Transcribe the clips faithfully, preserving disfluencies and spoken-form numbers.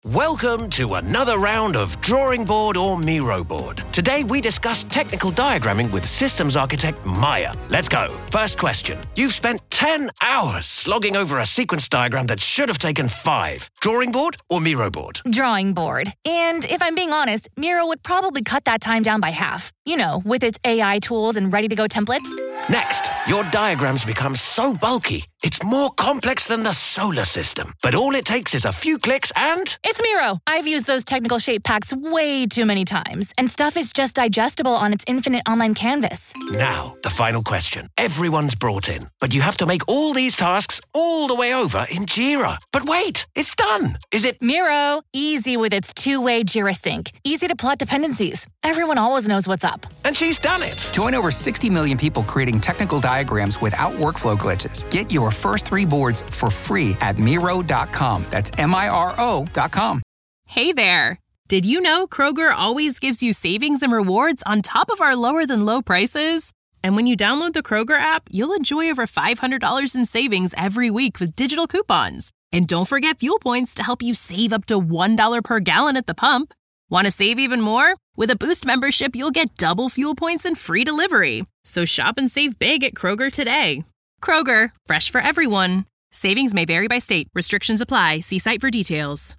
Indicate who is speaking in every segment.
Speaker 1: Welcome to another round of Drawing Board or Miro Board. Today we discuss technical diagramming with systems architect Maya. Let's go. First question. You've spent ten hours slogging over a sequence diagram that should have taken five. Drawing board or Miro board?
Speaker 2: Drawing board. And if I'm being honest, Miro would probably cut that time down by half. You know, with its A I tools and ready-to-go templates.
Speaker 1: Next, your diagrams become so bulky, it's more complex than the solar system. But all it takes is a few clicks and...
Speaker 2: It's Miro. I've used those technical shape packs way too many times, and stuff is just digestible on its infinite online canvas.
Speaker 1: Now, the final question. Everyone's brought in, but you have to make all these tasks all the way over in Jira. But wait, it's done. Is it...
Speaker 2: Miro, easy with its two-way Jira sync. Easy to plot dependencies. Everyone always knows what's up.
Speaker 1: And she's done it.
Speaker 3: Join over sixty million people creating technical diagrams without workflow glitches. Get your first three boards for free at Miro dot com. That's M I R O dot com.
Speaker 4: Hey there. Did you know Kroger always gives you savings and rewards on top of our lower than low prices? And when you download the Kroger app, you'll enjoy over five hundred dollars in savings every week with digital coupons. And don't forget fuel points to help you save up to one dollar per gallon at the pump. Want to save even more? With a Boost membership, you'll get double fuel points and free delivery. So shop and save big at Kroger today. Kroger, fresh for everyone. Savings may vary by state. Restrictions apply. See site for details.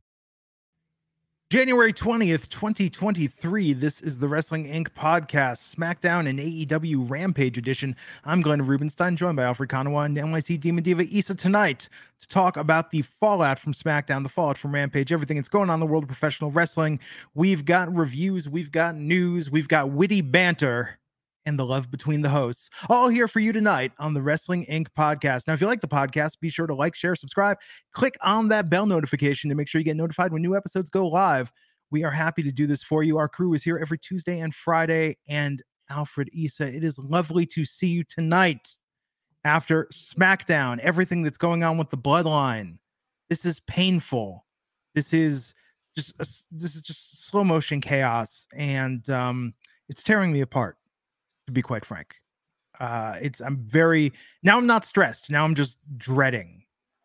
Speaker 5: January twentieth, twenty twenty-three. This is the Wrestling Incorporated podcast, SmackDown and A E W Rampage edition. I'm Glenn Rubenstein, joined by Alfred Konuwa and N Y C Demon Diva Issa tonight to talk about the fallout from SmackDown, the fallout from Rampage, everything that's going on in the world of professional wrestling. We've got reviews, we've got news, we've got witty banter, and the love between the hosts, all here for you tonight on the Wrestling Incorporated podcast. Now, if you like the podcast, be sure to like, share, subscribe, click on that bell notification to make sure you get notified when new episodes go live. We are happy to do this for you. Our crew is here every Tuesday and Friday. And Alfred, Issa, it is lovely to see you tonight after SmackDown, everything that's going on with the Bloodline. This is painful. This is just a, this is just slow motion chaos, and um, it's tearing me apart, to be quite frank. Uh, it's I'm very now I'm not stressed. Now I'm just dreading.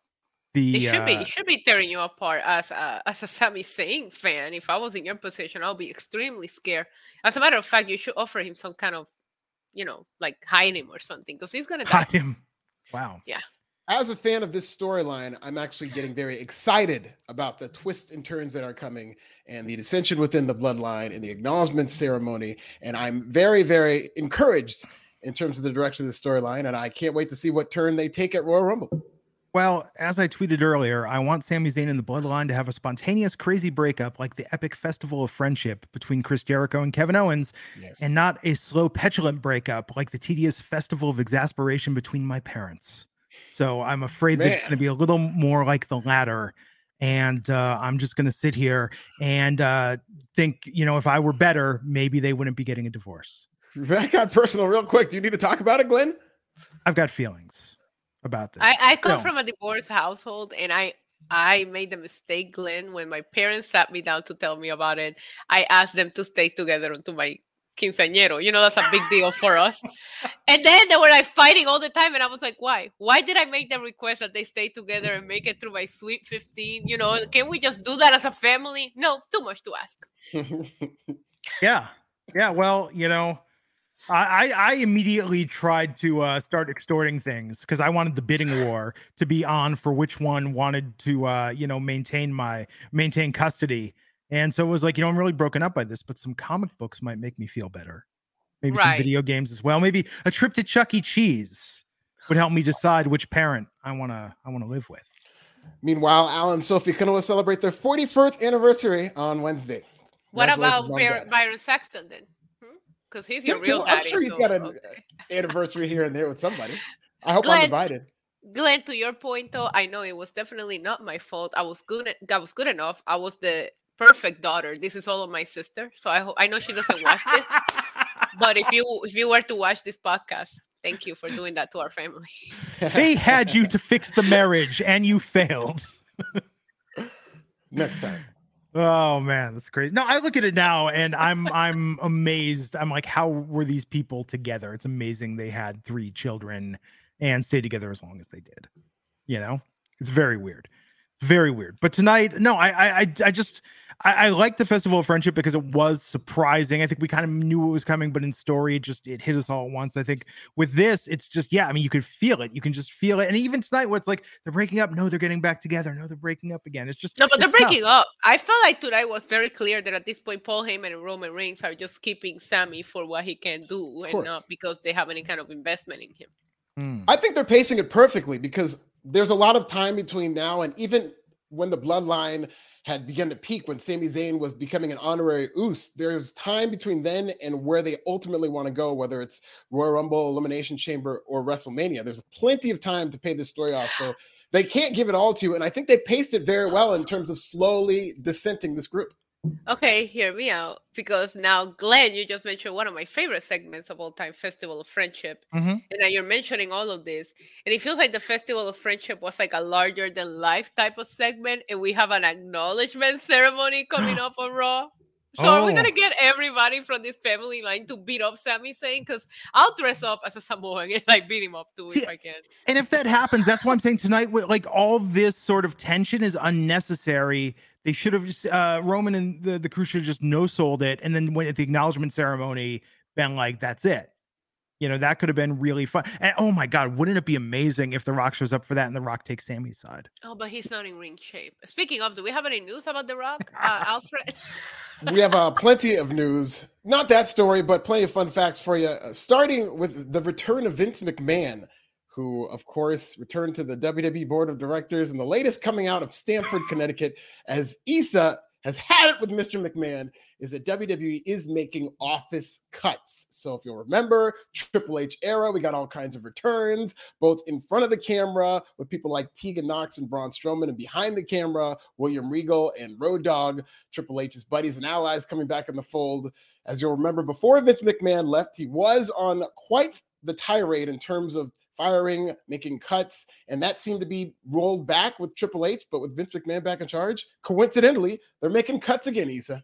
Speaker 5: The,
Speaker 6: it should
Speaker 5: uh,
Speaker 6: be it should be tearing you apart as a as a Sami Zayn fan. If I was in your position, I'll be extremely scared. As a matter of fact, you should offer him some kind of, you know, like hide him or something, because he's gonna die.
Speaker 5: Hide him. Wow.
Speaker 6: Yeah.
Speaker 7: As a fan of this storyline, I'm actually getting very excited about the twists and turns that are coming and the dissension within the Bloodline and the acknowledgement ceremony. And I'm very, very encouraged in terms of the direction of the storyline. And I can't wait to see what turn they take at Royal Rumble.
Speaker 5: Well, as I tweeted earlier, I want Sami Zayn and the Bloodline to have a spontaneous, crazy breakup like the epic festival of friendship between Chris Jericho and Kevin Owens, yes, and not a slow, petulant breakup like the tedious festival of exasperation between my parents. So I'm afraid
Speaker 7: Man.
Speaker 5: that it's going to be a little more like the latter. And uh, I'm just going to sit here and uh, think, you know, if I were better, maybe they wouldn't be getting a divorce.
Speaker 7: That got personal real quick. Do you need to talk about it, Glenn?
Speaker 5: I've got feelings about this.
Speaker 6: I, I come
Speaker 5: so.
Speaker 6: from a divorce household, and I I made the mistake, Glenn, when my parents sat me down to tell me about it. I asked them to stay together until my quinceañero. You know, that's a big deal for us. And then they were like fighting all the time, and I was like, why? Why did I make the request that they stay together and make it through my sweet fifteen? You know, can we just do that as a family? No, too much to ask.
Speaker 5: Yeah. Yeah. Well, you know, I, I immediately tried to uh, start extorting things because I wanted the bidding war to be on for which one wanted to, uh, you know, maintain my maintain custody. And so it was like, you know, I'm really broken up by this, but some comic books might make me feel better. Maybe
Speaker 6: right.
Speaker 5: some video games as well. Maybe a trip to Chuck E. Cheese would help me decide which parent I want to I want to live with.
Speaker 7: Meanwhile, Al and Sophie Konuwa celebrate their forty-first anniversary on Wednesday.
Speaker 6: What about Byron, Byron Saxton then? Because he's your
Speaker 7: Him
Speaker 6: real
Speaker 7: too.
Speaker 6: daddy.
Speaker 7: I'm sure he's
Speaker 6: so,
Speaker 7: got an
Speaker 6: okay.
Speaker 7: anniversary here and there with somebody. I hope
Speaker 6: Glenn,
Speaker 7: I'm divided.
Speaker 6: Glenn, to your point though, I know it was definitely not my fault. I was good. At, I was good enough. I was the perfect daughter. This is all of my sister, so I hope I know she doesn't watch this. But if you if you were to watch this podcast, thank you for doing that to our family.
Speaker 5: They had you to fix the marriage, and you failed.
Speaker 7: Next time.
Speaker 5: Oh man, that's crazy. No, I look at it now and I'm I'm amazed. I'm like, how were these people together? It's amazing they had three children and stayed together as long as they did. You know, it's very weird. Very weird. But tonight, no, I, I, I, I just, I, I like the Festival of Friendship because it was surprising. I think we kind of knew it was coming, but in story, it just it hit us all at once. I think with this, it's just yeah. I mean, you can feel it. You can just feel it. And even tonight, where it's like they're breaking up, no, they're getting back together. No, they're breaking up again. It's just
Speaker 6: no, but they're
Speaker 5: tough.
Speaker 6: breaking up. I felt like tonight was very clear that at this point, Paul Heyman and Roman Reigns are just keeping Sammy for what he can do, and not because they have any kind of investment in him.
Speaker 5: Hmm.
Speaker 7: I think they're pacing it perfectly because there's a lot of time between now and even when the bloodline had begun to peak, when Sami Zayn was becoming an honorary Uso, there's time between then and where they ultimately want to go, whether it's Royal Rumble, Elimination Chamber, or WrestleMania. There's plenty of time to pay this story off. So they can't give it all to you. And I think they paced it very well in terms of slowly dissenting this group.
Speaker 6: Okay, hear me out. Because now, Glenn, you just mentioned one of my favorite segments of all time, Festival of Friendship.
Speaker 5: Mm-hmm.
Speaker 6: And now you're mentioning all of this. And it feels like the Festival of Friendship was like a larger than life type of segment. And we have an acknowledgement ceremony coming up on Raw. So
Speaker 5: oh.
Speaker 6: are we going to get everybody from this family line to beat up Sami Zayn? Because I'll dress up as a Samoan and like beat him up too. See, if I can.
Speaker 5: And if that happens, that's why I'm saying tonight, like all this sort of tension is unnecessary. They should have just uh, Roman and the, the crew should have just no sold it. And then when at the acknowledgement ceremony, been like, that's it. You know, that could have been really fun. And oh my God, wouldn't it be amazing if The Rock shows up for that and The Rock takes Sammy's side?
Speaker 6: Oh, but he's not in ring shape. Speaking of, do we have any news about The Rock, uh, Alfred?
Speaker 7: We have uh, plenty of news. Not that story, but plenty of fun facts for you. Uh, starting with the return of Vince McMahon, who, of course, returned to the W W E Board of Directors, and the latest coming out of Stamford, Connecticut, as Issa has had it with Mister McMahon, is that W W E is making office cuts. So if you'll remember, Triple H era, we got all kinds of returns, both in front of the camera with people like Tegan Nox and Braun Strowman, and behind the camera, William Regal and Road Dogg, Triple H's buddies and allies coming back in the fold. As you'll remember, before Vince McMahon left, he was on quite the tirade in terms of firing, making cuts, and that seemed to be rolled back with Triple H, but with Vince McMahon back in charge, coincidentally, they're making cuts again, Issa.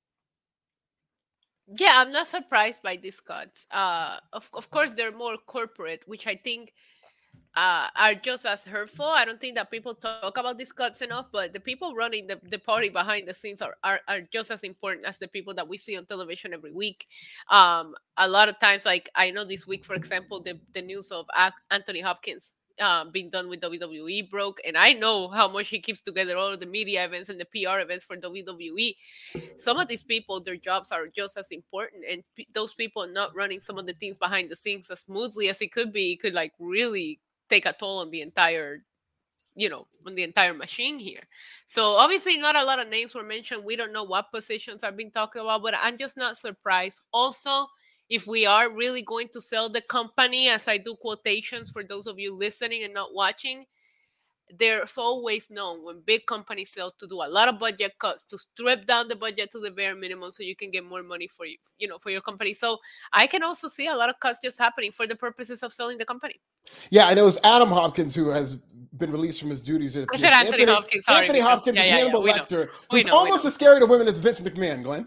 Speaker 6: Yeah, I'm not surprised by these cuts. Uh, of, of course, they're more corporate, which I think uh, are just as hurtful. I don't think that people talk about these cuts enough, but the people running the, the party behind the scenes are, are, are just as important as the people that we see on television every week. Um, a lot of times, like I know this week, for example, the, the news of Anthony Hopkins uh, being done with W W E broke, and I know how much he keeps together all of the media events and the P R events for W W E. Some of these people, their jobs are just as important, and p- those people not running some of the things behind the scenes as smoothly as it could be, it could like really take a toll on the entire, you know, on the entire machine here. So obviously not a lot of names were mentioned. We don't know what positions are being talked about, but I'm just not surprised. Also, if we are really going to sell the company, as I do quotations for those of you listening and not watching, there's always known when big companies sell to do a lot of budget cuts, to strip down the budget to the bare minimum so you can get more money for you, you know, for your company. So I can also see a lot of cuts just happening for the purposes of selling the company.
Speaker 7: Yeah, and it was Adam Hopkins who has been released from his duties.
Speaker 6: I said Anthony, Anthony Hopkins. Sorry,
Speaker 7: Anthony
Speaker 6: because,
Speaker 7: Hopkins,
Speaker 6: yeah, yeah,
Speaker 7: Hannibal
Speaker 6: yeah,
Speaker 7: Lecter,
Speaker 6: we
Speaker 7: who's
Speaker 6: know,
Speaker 7: almost as scary to women as Vince McMahon, Glenn.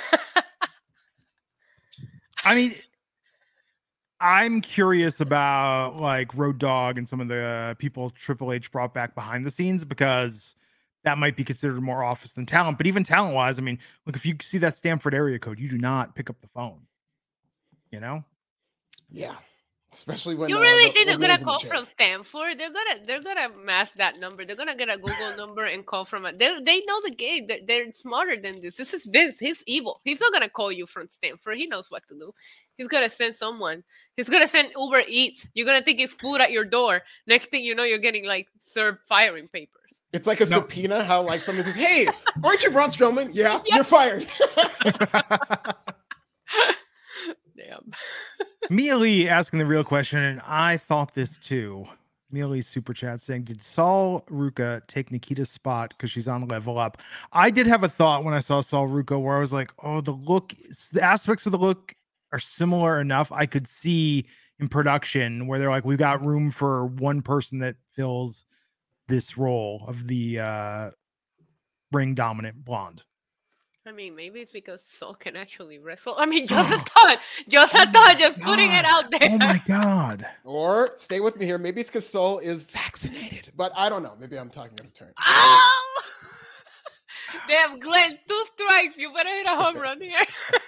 Speaker 5: I mean, I'm curious about like Road Dogg and some of the people Triple H brought back behind the scenes, because that might be considered more office than talent. But even talent wise, I mean, look, if you see that Stamford area code, you do not pick up the phone, you know?
Speaker 7: Yeah. Especially when
Speaker 6: you
Speaker 7: uh,
Speaker 6: really
Speaker 7: the
Speaker 6: think they're gonna
Speaker 7: the
Speaker 6: call
Speaker 7: chair.
Speaker 6: from Stanford? They're gonna they're gonna mask that number. They're gonna get a Google number and call from it. They they know the game. They're, they're smarter than this. This is Vince. He's evil. He's not gonna call you from Stanford. He knows what to do. He's gonna send someone. He's gonna send Uber Eats. You're gonna think it's food at your door. Next thing you know, you're getting like served firing papers.
Speaker 7: It's like a no. subpoena. How like someone says, "Hey, aren't you Braun Strowman? Yeah, yeah. You're fired."
Speaker 6: Damn.
Speaker 5: Mia Lee asking the real question, and I thought this too. Mia Lee's super chat saying, did Sol Ruca take Nikita's spot because she's on Level Up? I did have a thought when I saw Sol Ruca where I was like, oh, the look, the aspects of the look are similar enough. I could see in production where they're like, we've got room for one person that fills this role of the uh, ring dominant blonde.
Speaker 6: I mean, maybe it's because Sol can actually wrestle. I mean, just a thought. Just a thought. Just
Speaker 5: God.
Speaker 6: putting it out there.
Speaker 5: Oh my God.
Speaker 7: Or stay with me here. Maybe it's because Sol is vaccinated, but I don't know. Maybe I'm talking out of turn.
Speaker 6: Oh! Damn, Glenn, two strikes. You better hit a home run here.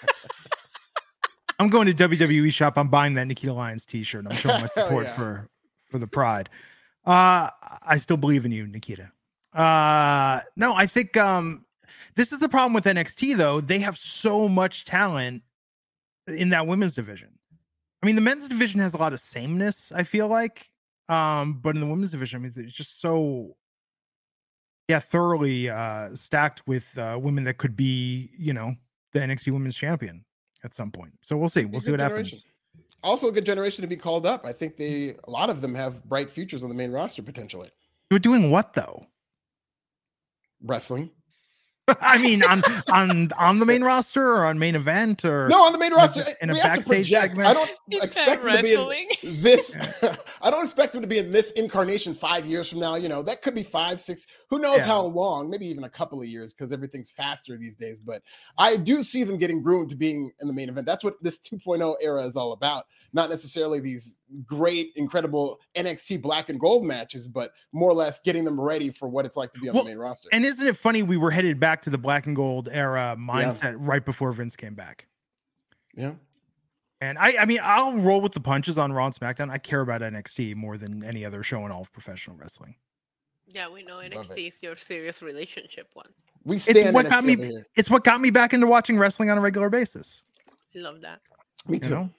Speaker 5: I'm going to W W E shop. I'm buying that Nikita Lyons t-shirt. I'm showing my support
Speaker 7: yeah.
Speaker 5: for, for the pride. Uh, I still believe in you, Nikita. Uh, no, I think um, this is the problem with N X T, though. They have so much talent in that women's division. I mean, the men's division has a lot of sameness, I feel like. Um, but in the women's division, I mean, it's just so, yeah, thoroughly uh, stacked with uh, women that could be, you know, the N X T women's champion at some point. So we'll see. We'll see what
Speaker 7: generation.
Speaker 5: happens.
Speaker 7: Also, a good generation to be called up. I think they, a lot of them have bright futures on the main roster potentially.
Speaker 5: You're doing what, though?
Speaker 7: Wrestling.
Speaker 5: I mean, on on on the main roster or on main event or
Speaker 7: no, on the main roster.
Speaker 5: In a
Speaker 7: we have
Speaker 5: backstage
Speaker 7: to project.
Speaker 5: segment.
Speaker 7: I don't
Speaker 6: He
Speaker 7: expect
Speaker 6: said
Speaker 7: them to be in this. I don't expect them to be in this incarnation five years from now. You know, that could be five, six. Who knows
Speaker 5: Yeah.
Speaker 7: how long? Maybe even a couple of years because everything's faster these days. But I do see them getting groomed to being in the main event. That's what this two point oh era is all about. Not necessarily these great, incredible N X T black and gold matches, but more or less getting them ready for what it's like to be on
Speaker 5: Well,
Speaker 7: the main roster.
Speaker 5: And isn't it funny we were headed back to the black and gold era mindset yeah. right before Vince came back?
Speaker 7: Yeah.
Speaker 5: And I, I mean, I'll roll with the punches on Raw and SmackDown. I care about N X T more than any other show in all of professional wrestling.
Speaker 6: Yeah, we know N X T is your serious relationship one.
Speaker 7: We stand
Speaker 5: it's what
Speaker 7: N X T
Speaker 5: got me.
Speaker 7: over here.
Speaker 5: It's what got me back into watching wrestling on a regular basis.
Speaker 6: Love that.
Speaker 7: Me too.
Speaker 5: You know?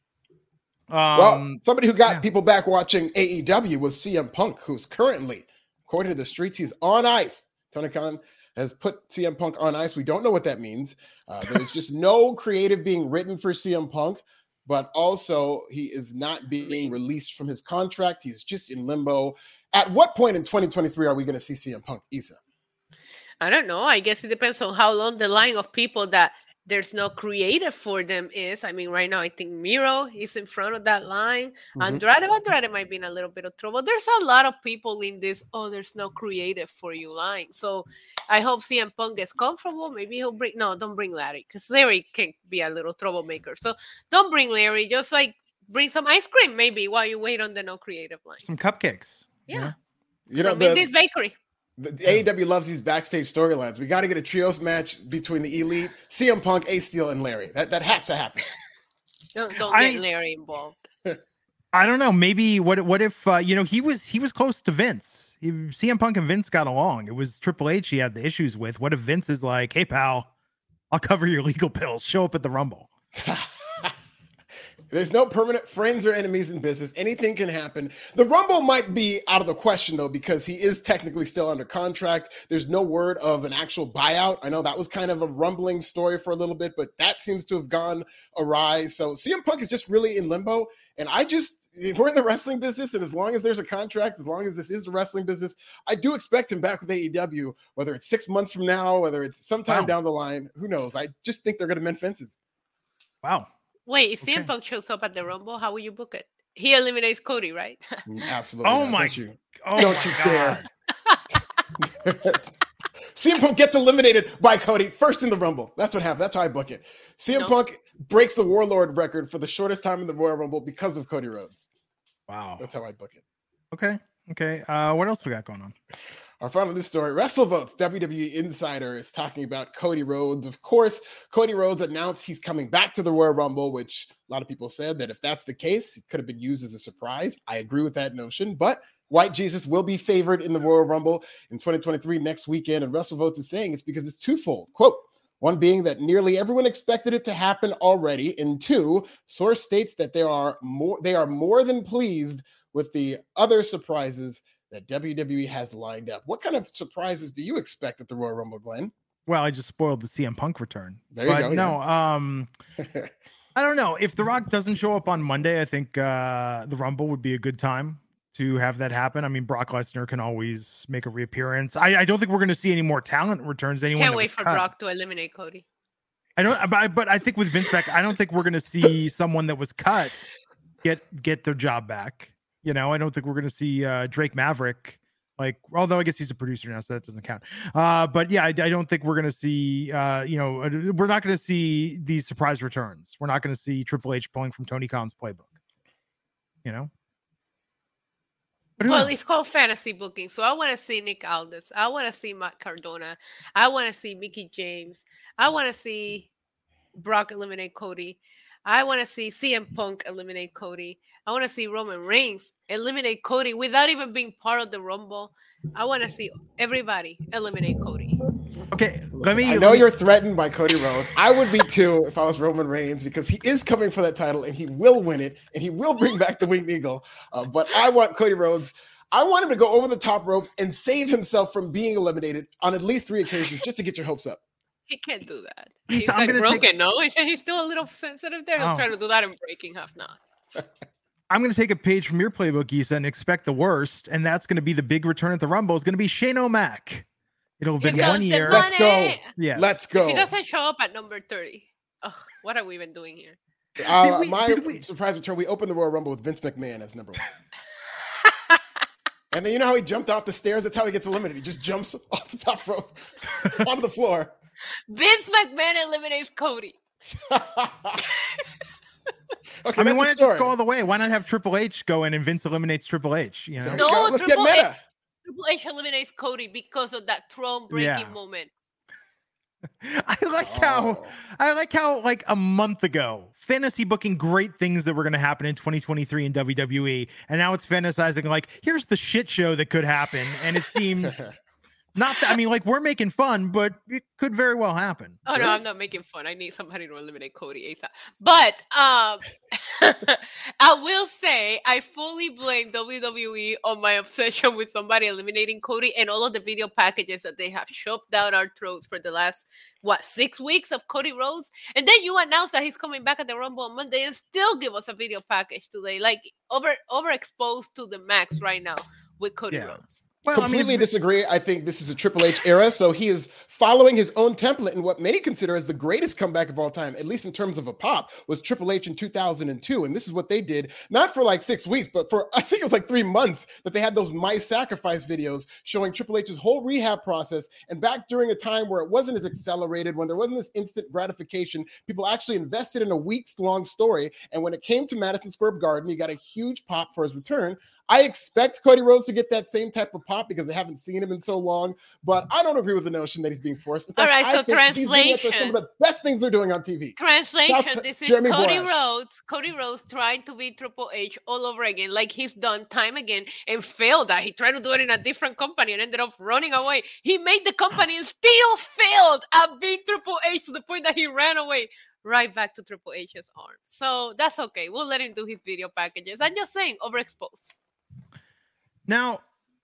Speaker 7: Um, well, somebody who got
Speaker 5: yeah.
Speaker 7: people back watching A E W was C M Punk, who's currently, according to the streets, he's on ice. Tony Khan has put C M Punk on ice. We don't know what that means. Uh, there's just no creative being written for C M Punk, but also he is not being released from his contract. He's just in limbo. At what point in twenty twenty-three are we going to see C M Punk, Issa?
Speaker 6: I don't know. I guess it depends on how long the line of people that there's no creative for them is. I mean, right now, I think Miro is in front of that line. Mm-hmm. Andrade, Andrade might be in a little bit of trouble. There's a lot of people in this, oh, there's no creative for you line. So I hope C M Punk gets comfortable. Maybe he'll bring, no, don't bring Larry, because Larry can be a little troublemaker. So don't bring Larry. Just like bring some ice cream maybe while you wait on the no creative line.
Speaker 5: Some cupcakes.
Speaker 6: Yeah.
Speaker 5: yeah.
Speaker 7: You know,
Speaker 6: From
Speaker 7: the,
Speaker 6: Indies Bakery.
Speaker 7: The, the A E W loves these backstage storylines. We got to get a trios match between the Elite, C M Punk, Ace Steel, and Larry. That that has to happen.
Speaker 6: Don't don't
Speaker 5: I,
Speaker 6: get Larry involved.
Speaker 5: I don't know. Maybe what what if uh, you know he was he was close to Vince. He, C M Punk and Vince got along. It was Triple H he had the issues with. What if Vince is like, "Hey pal, I'll cover your legal bills. Show up at the Rumble."
Speaker 7: There's no permanent friends or enemies in business. Anything can happen. The Rumble might be out of the question, though, because he is technically still under contract. There's no word of an actual buyout. I know that was kind of a rumbling story for a little bit, but that seems to have gone awry. So C M Punk is just really in limbo. And I just, we're in the wrestling business, and as long as there's a contract, as long as this is the wrestling business, I do expect him back with A E W, whether it's six months from now, whether it's sometime wow. down the line. Who knows? I just think they're going to mend fences.
Speaker 5: Wow.
Speaker 6: Wait, if okay. C M Punk shows up at the Rumble, how will you book it? He eliminates Cody, right?
Speaker 7: Absolutely.
Speaker 5: Oh
Speaker 7: not.
Speaker 5: my!
Speaker 7: Don't you,
Speaker 5: oh
Speaker 7: don't
Speaker 5: my
Speaker 7: you dare! C M Punk gets eliminated by Cody first in the Rumble. That's what happened. That's how I book it. C M no. Punk breaks the Warlord record for the shortest time in the Royal Rumble because of Cody Rhodes.
Speaker 5: Wow.
Speaker 7: That's how I book it.
Speaker 5: Okay. Okay. Uh, what else we got going on?
Speaker 7: Our final news story, WrestleVotes, W W E Insider is talking about Cody Rhodes. Of course, Cody Rhodes announced he's coming back to the Royal Rumble, which a lot of people said that if that's the case, it could have been used as a surprise. I agree with that notion, but White Jesus will be favored in the Royal Rumble in twenty twenty-three next weekend, and WrestleVotes is saying it's because it's twofold. Quote, one being that nearly everyone expected it to happen already, and two, source states that there are more, they are more than pleased with the other surprises that W W E has lined up. What kind of surprises do you expect at the Royal Rumble, Glenn?
Speaker 5: Well, I just spoiled the C M Punk return.
Speaker 7: There you
Speaker 5: but
Speaker 7: go.
Speaker 5: No,
Speaker 7: yeah.
Speaker 5: um, I don't know. If The Rock doesn't show up on Monday, I think uh, the Rumble would be a good time to have that happen. I mean, Brock Lesnar can always make a reappearance. I, I don't think we're going to see any more talent returns. Anyone
Speaker 6: Can't wait for
Speaker 5: cut.
Speaker 6: Brock to eliminate Cody.
Speaker 5: I don't, but, but I think with Vince back, I don't think we're going to see someone that was cut get get their job back. You know, I don't think we're going to see uh, Drake Maverick Like, although I guess he's a producer now, so that doesn't count. Uh, but yeah, I, I don't think we're going to see, uh, you know, we're not going to see these surprise returns. We're not going to see Triple H pulling from Tony Khan's playbook, you know?
Speaker 6: Well, it's called fantasy booking. So I want to see Nick Aldis. I want to see Matt Cardona. I want to see Mickie James. I want to see Brock eliminate Cody. I want to see C M Punk eliminate Cody. I want to see Roman Reigns eliminate Cody without even being part of the Rumble. I want to see everybody eliminate Cody.
Speaker 5: Okay,
Speaker 7: Listen,
Speaker 5: let me.
Speaker 7: I know
Speaker 5: let me,
Speaker 7: you're threatened by Cody Rhodes. I would be too if I was Roman Reigns, because he is coming for that title and he will win it and he will bring back the Winged Eagle. Uh, but I want Cody Rhodes. I want him to go over the top ropes and save himself from being eliminated on at least three occasions just to get your hopes up.
Speaker 6: He can't do that.
Speaker 5: He's-
Speaker 6: He's
Speaker 5: I'm
Speaker 6: like
Speaker 5: gonna
Speaker 6: broken,
Speaker 5: take-
Speaker 6: no? He said he's still a little sensitive there. He'll
Speaker 5: Oh.
Speaker 6: try to do that in breaking half now.
Speaker 5: I'm going to take a page from your playbook, Issa, and expect the worst. And that's going to be the big return at the Rumble. It's going to be Shane O'Mac. It'll have
Speaker 6: Here
Speaker 5: been
Speaker 6: goes
Speaker 5: one
Speaker 6: the
Speaker 5: year.
Speaker 7: Let's go.
Speaker 6: money.
Speaker 5: Yeah.
Speaker 7: Let's
Speaker 6: If
Speaker 7: go.
Speaker 6: he doesn't show up at number thirty, ugh, what are we even doing here?
Speaker 7: Uh,
Speaker 5: Did we-
Speaker 7: my
Speaker 5: did we-
Speaker 7: surprise return, we opened the Royal Rumble with Vince McMahon as number one. And then you know how he jumped off the stairs? That's how he gets eliminated. He just jumps off the top rope onto the floor.
Speaker 6: Vince McMahon eliminates Cody.
Speaker 7: Okay,
Speaker 5: I mean,
Speaker 7: that's
Speaker 5: why
Speaker 7: a
Speaker 5: not
Speaker 7: story.
Speaker 5: just go all the way? Why not have Triple H go in and Vince eliminates Triple H? You know?
Speaker 7: There we
Speaker 6: No,
Speaker 7: go. Let's
Speaker 6: Triple
Speaker 7: get
Speaker 6: H-
Speaker 7: meta.
Speaker 6: Triple H eliminates Cody because of that throne breaking
Speaker 5: Yeah.
Speaker 6: moment.
Speaker 5: I like how
Speaker 7: Oh.
Speaker 5: I like how like a month ago, fantasy booking great things that were going to happen in twenty twenty-three in W W E, and now it's fantasizing like here's the shit show that could happen, and it seems not that I mean like we're making fun, but it could very well happen.
Speaker 6: Oh no, I'm not making fun. I need somebody to eliminate Cody ASAP. But um, I will say I fully blame W W E on my obsession with somebody eliminating Cody and all of the video packages that they have shoved down our throats for the last what six weeks of Cody Rhodes. And then you announce that he's coming back at the Rumble on Monday and still give us a video package today, like over overexposed to the max right now with Cody
Speaker 5: Yeah.
Speaker 6: Rhodes.
Speaker 5: Well, I
Speaker 7: Completely
Speaker 5: mean,
Speaker 7: disagree. I think this is a Triple H era, so he is following his own template in what many consider as the greatest comeback of all time, at least in terms of a pop, was Triple H in two thousand two. And this is what they did, not for like six weeks, but for, I think it was like three months that they had those My Sacrifice videos showing Triple H's whole rehab process. And back during a time where it wasn't as accelerated, when there wasn't this instant gratification, people actually invested in a weeks long story. And when it came to Madison Square Garden, he got a huge pop for his return. I expect Cody Rhodes to get that same type of pop because I haven't seen him in so long, but I don't agree with the notion that he's being forced. In fact,
Speaker 6: All right,
Speaker 7: I
Speaker 6: so
Speaker 7: think these vignettes are some
Speaker 6: translation.
Speaker 7: of the best things they're doing on T V.
Speaker 6: Translation,
Speaker 7: Shout
Speaker 6: this
Speaker 7: to
Speaker 6: is
Speaker 7: Jeremy
Speaker 6: Cody
Speaker 7: Borash.
Speaker 6: Rhodes. Cody Rhodes trying to be Triple H all over again, like he's done time again and failed that. He tried to do it in a different company and ended up running away. He made the company and still failed at being Triple H to the point that he ran away right back to Triple H's arms. So that's okay. We'll let him do his video packages. I'm just saying, overexposed.
Speaker 5: now,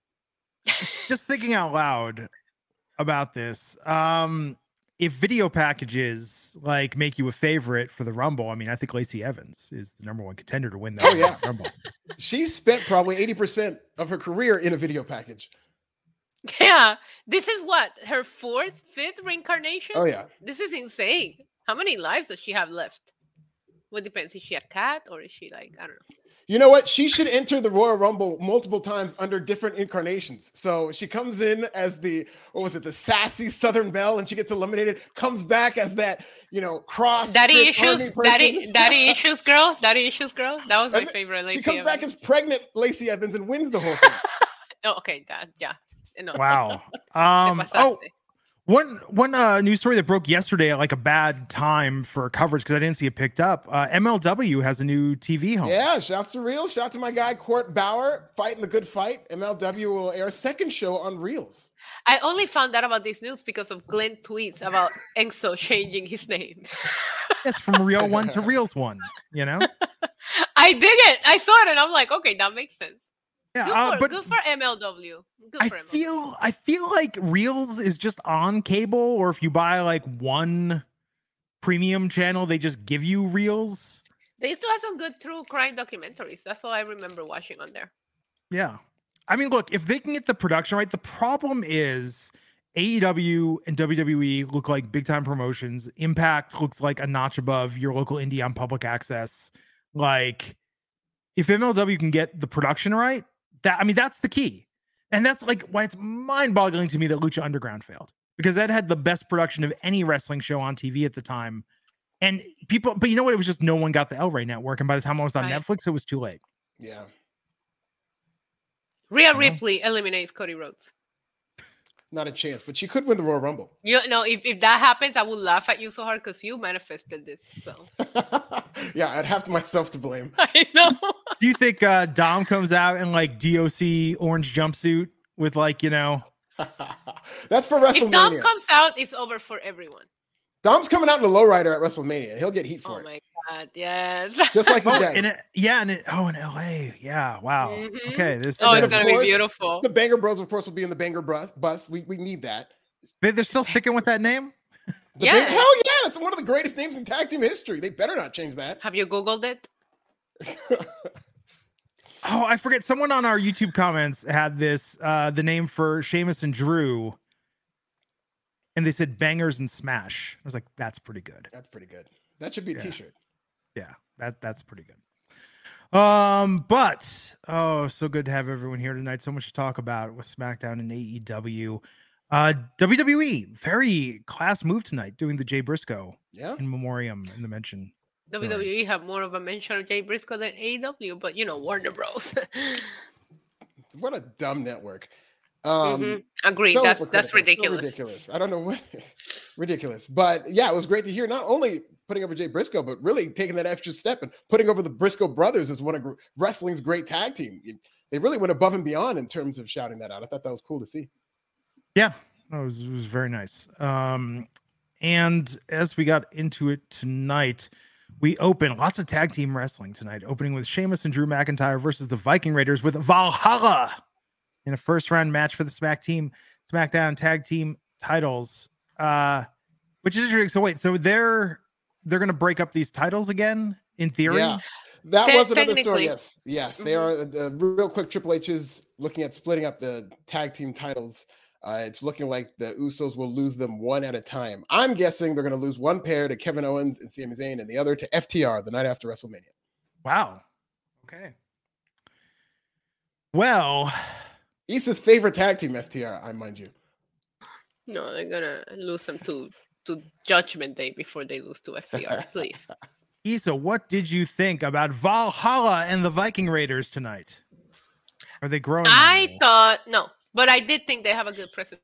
Speaker 5: just thinking out loud about this, um, if video packages like make you a favorite for the Rumble, I mean, I think Lacey Evans is the number one contender to win the
Speaker 7: Oh, yeah.
Speaker 5: Rumble.
Speaker 7: She spent probably eighty percent of her career in a video package.
Speaker 6: Yeah. This is what? Her fourth, fifth reincarnation?
Speaker 7: Oh, yeah.
Speaker 6: This is insane. How many lives does she have left? Well, depends. Is she a cat or is she like, I don't know.
Speaker 7: You know what? She should enter the Royal Rumble multiple times under different incarnations. So she comes in as the, what was it, the sassy Southern Belle, and she gets eliminated, comes back as that, you know, cross.
Speaker 6: Daddy issues, daddy, daddy issues girl, daddy issues girl. That was my
Speaker 7: And then
Speaker 6: favorite. Lacey
Speaker 7: She comes back
Speaker 6: Evans.
Speaker 7: as pregnant Lacey Evans and wins the whole thing.
Speaker 6: Oh, okay, that, yeah. No.
Speaker 5: Wow.
Speaker 6: Te
Speaker 5: Um, oh,
Speaker 6: pasaste.
Speaker 5: one one uh, news story that broke yesterday at like a bad time for coverage because I didn't see it picked up. Uh, M L W has a new T V home.
Speaker 7: Yeah, shouts to Reels. Shout to my guy, Court Bauer, fighting the good fight. M L W will air a second show on Reels.
Speaker 6: I only found out about this news because of Glenn tweets about Enzo changing his name.
Speaker 5: It's from Real One to Reels One. You know.
Speaker 6: I dig it. I saw it and I'm like, okay, that makes sense.
Speaker 5: Yeah,
Speaker 6: Good,
Speaker 5: uh,
Speaker 6: for,
Speaker 5: but
Speaker 6: good for M L W. Good
Speaker 5: I
Speaker 6: for M L W.
Speaker 5: feel I feel like Reels is just on cable, or if you buy like one premium channel, they just give you Reels.
Speaker 6: They used to have some good true crime documentaries. That's all I remember watching on there.
Speaker 5: Yeah. I mean, look, if they can get the production right, the problem is A E W and W W E look like big time promotions. Impact looks like a notch above your local indie on public access. Like, if M L W can get the production right, that I mean, that's the key. And that's like why it's mind-boggling to me that Lucha Underground failed, because that had the best production of any wrestling show on T V at the time. And people, but you know what? It was just no one got the El Rey network. And by the time I was on
Speaker 6: Right.
Speaker 5: Netflix, it was too late.
Speaker 7: Yeah.
Speaker 6: Rhea
Speaker 5: You know?
Speaker 6: Ripley eliminates Cody Rhodes.
Speaker 7: Not a chance, but she could win the Royal Rumble.
Speaker 6: You know, if, if that happens, I will laugh at you so hard because you manifested this. So
Speaker 7: Yeah, I'd have to myself to blame.
Speaker 6: I know.
Speaker 5: Do you think uh, Dom comes out in like D O C orange jumpsuit with like, you know,
Speaker 7: That's for
Speaker 6: If Dom
Speaker 7: WrestleMania.
Speaker 6: comes out, it's over for everyone.
Speaker 7: Dom's coming out in a lowrider at WrestleMania, and he'll get heat for
Speaker 6: Oh
Speaker 7: it.
Speaker 6: my god, yes.
Speaker 7: Just like his
Speaker 5: oh,
Speaker 7: dad.
Speaker 5: in it, yeah, and it, oh, in L A, yeah, wow,
Speaker 6: Mhm.
Speaker 5: okay, this,
Speaker 6: Oh,
Speaker 7: And
Speaker 6: it's
Speaker 7: of
Speaker 6: gonna
Speaker 7: course,
Speaker 6: be beautiful.
Speaker 7: The Banger Bros, of course, will be in the Banger Bus. bus. We we need that.
Speaker 5: they, they're still sticking with that name.
Speaker 7: The
Speaker 6: Yes.
Speaker 7: Bang- hell yeah, it's one of the greatest names in tag team history. They better not change that.
Speaker 6: Have you Googled it?
Speaker 5: Oh, I forget. Someone on our YouTube comments had this, uh, the name for Sheamus and Drew, and they said Bangers and Smash. I was like, that's pretty good.
Speaker 7: That's pretty good. That should be a
Speaker 5: Yeah.
Speaker 7: t-shirt.
Speaker 5: Yeah, that that's pretty good. Um, but oh, so good to have everyone here tonight. So much to talk about with SmackDown and A E W. Uh, W W E, very class move tonight, doing the Jay Briscoe
Speaker 7: Yeah.
Speaker 5: in memoriam in the mention.
Speaker 6: W W E have more of a mention of Jay Briscoe than A E W, but you know, Warner Bros.
Speaker 7: What a dumb network. Um,
Speaker 6: Mhm. Agreed.
Speaker 7: so
Speaker 6: That's that's
Speaker 7: hypocritical, so
Speaker 6: ridiculous.
Speaker 7: ridiculous. I don't know what ridiculous. But yeah, it was great to hear not only putting over Jay Briscoe, but really taking that extra step and putting over the Briscoe brothers as one of gr- wrestling's great tag team. It- They really went above and beyond in terms of shouting that out. I thought that was cool to see.
Speaker 5: Yeah, that was, it was very nice. Um, and as we got into it tonight, we open lots of tag team wrestling tonight, opening with Sheamus and Drew McIntyre versus the Viking Raiders with Valhalla in a first round match for the Smack Team SmackDown tag team titles. Uh, which is interesting. So wait, so they're they're gonna break up these titles again in theory?
Speaker 7: Yeah. That
Speaker 6: Te-
Speaker 7: was another story.
Speaker 6: technically.
Speaker 7: Yes, yes, they are. Uh, real quick, Triple H is looking at splitting up the tag team titles. Uh, it's looking like the Usos will lose them one at a time. I'm guessing they're going to lose one pair to Kevin Owens and Sami Zayn, and the other to F T R the night after WrestleMania.
Speaker 5: Wow. Okay. Well,
Speaker 7: Issa's favorite tag team, F T R. I mind you.
Speaker 6: No, they're gonna lose them to to Judgment Day before they lose to F T R. Please.
Speaker 5: Issa, what did you think about Valhalla and the Viking Raiders tonight? Are they growing? on
Speaker 6: I
Speaker 5: you?
Speaker 6: thought no, but I did think they have a good presentation.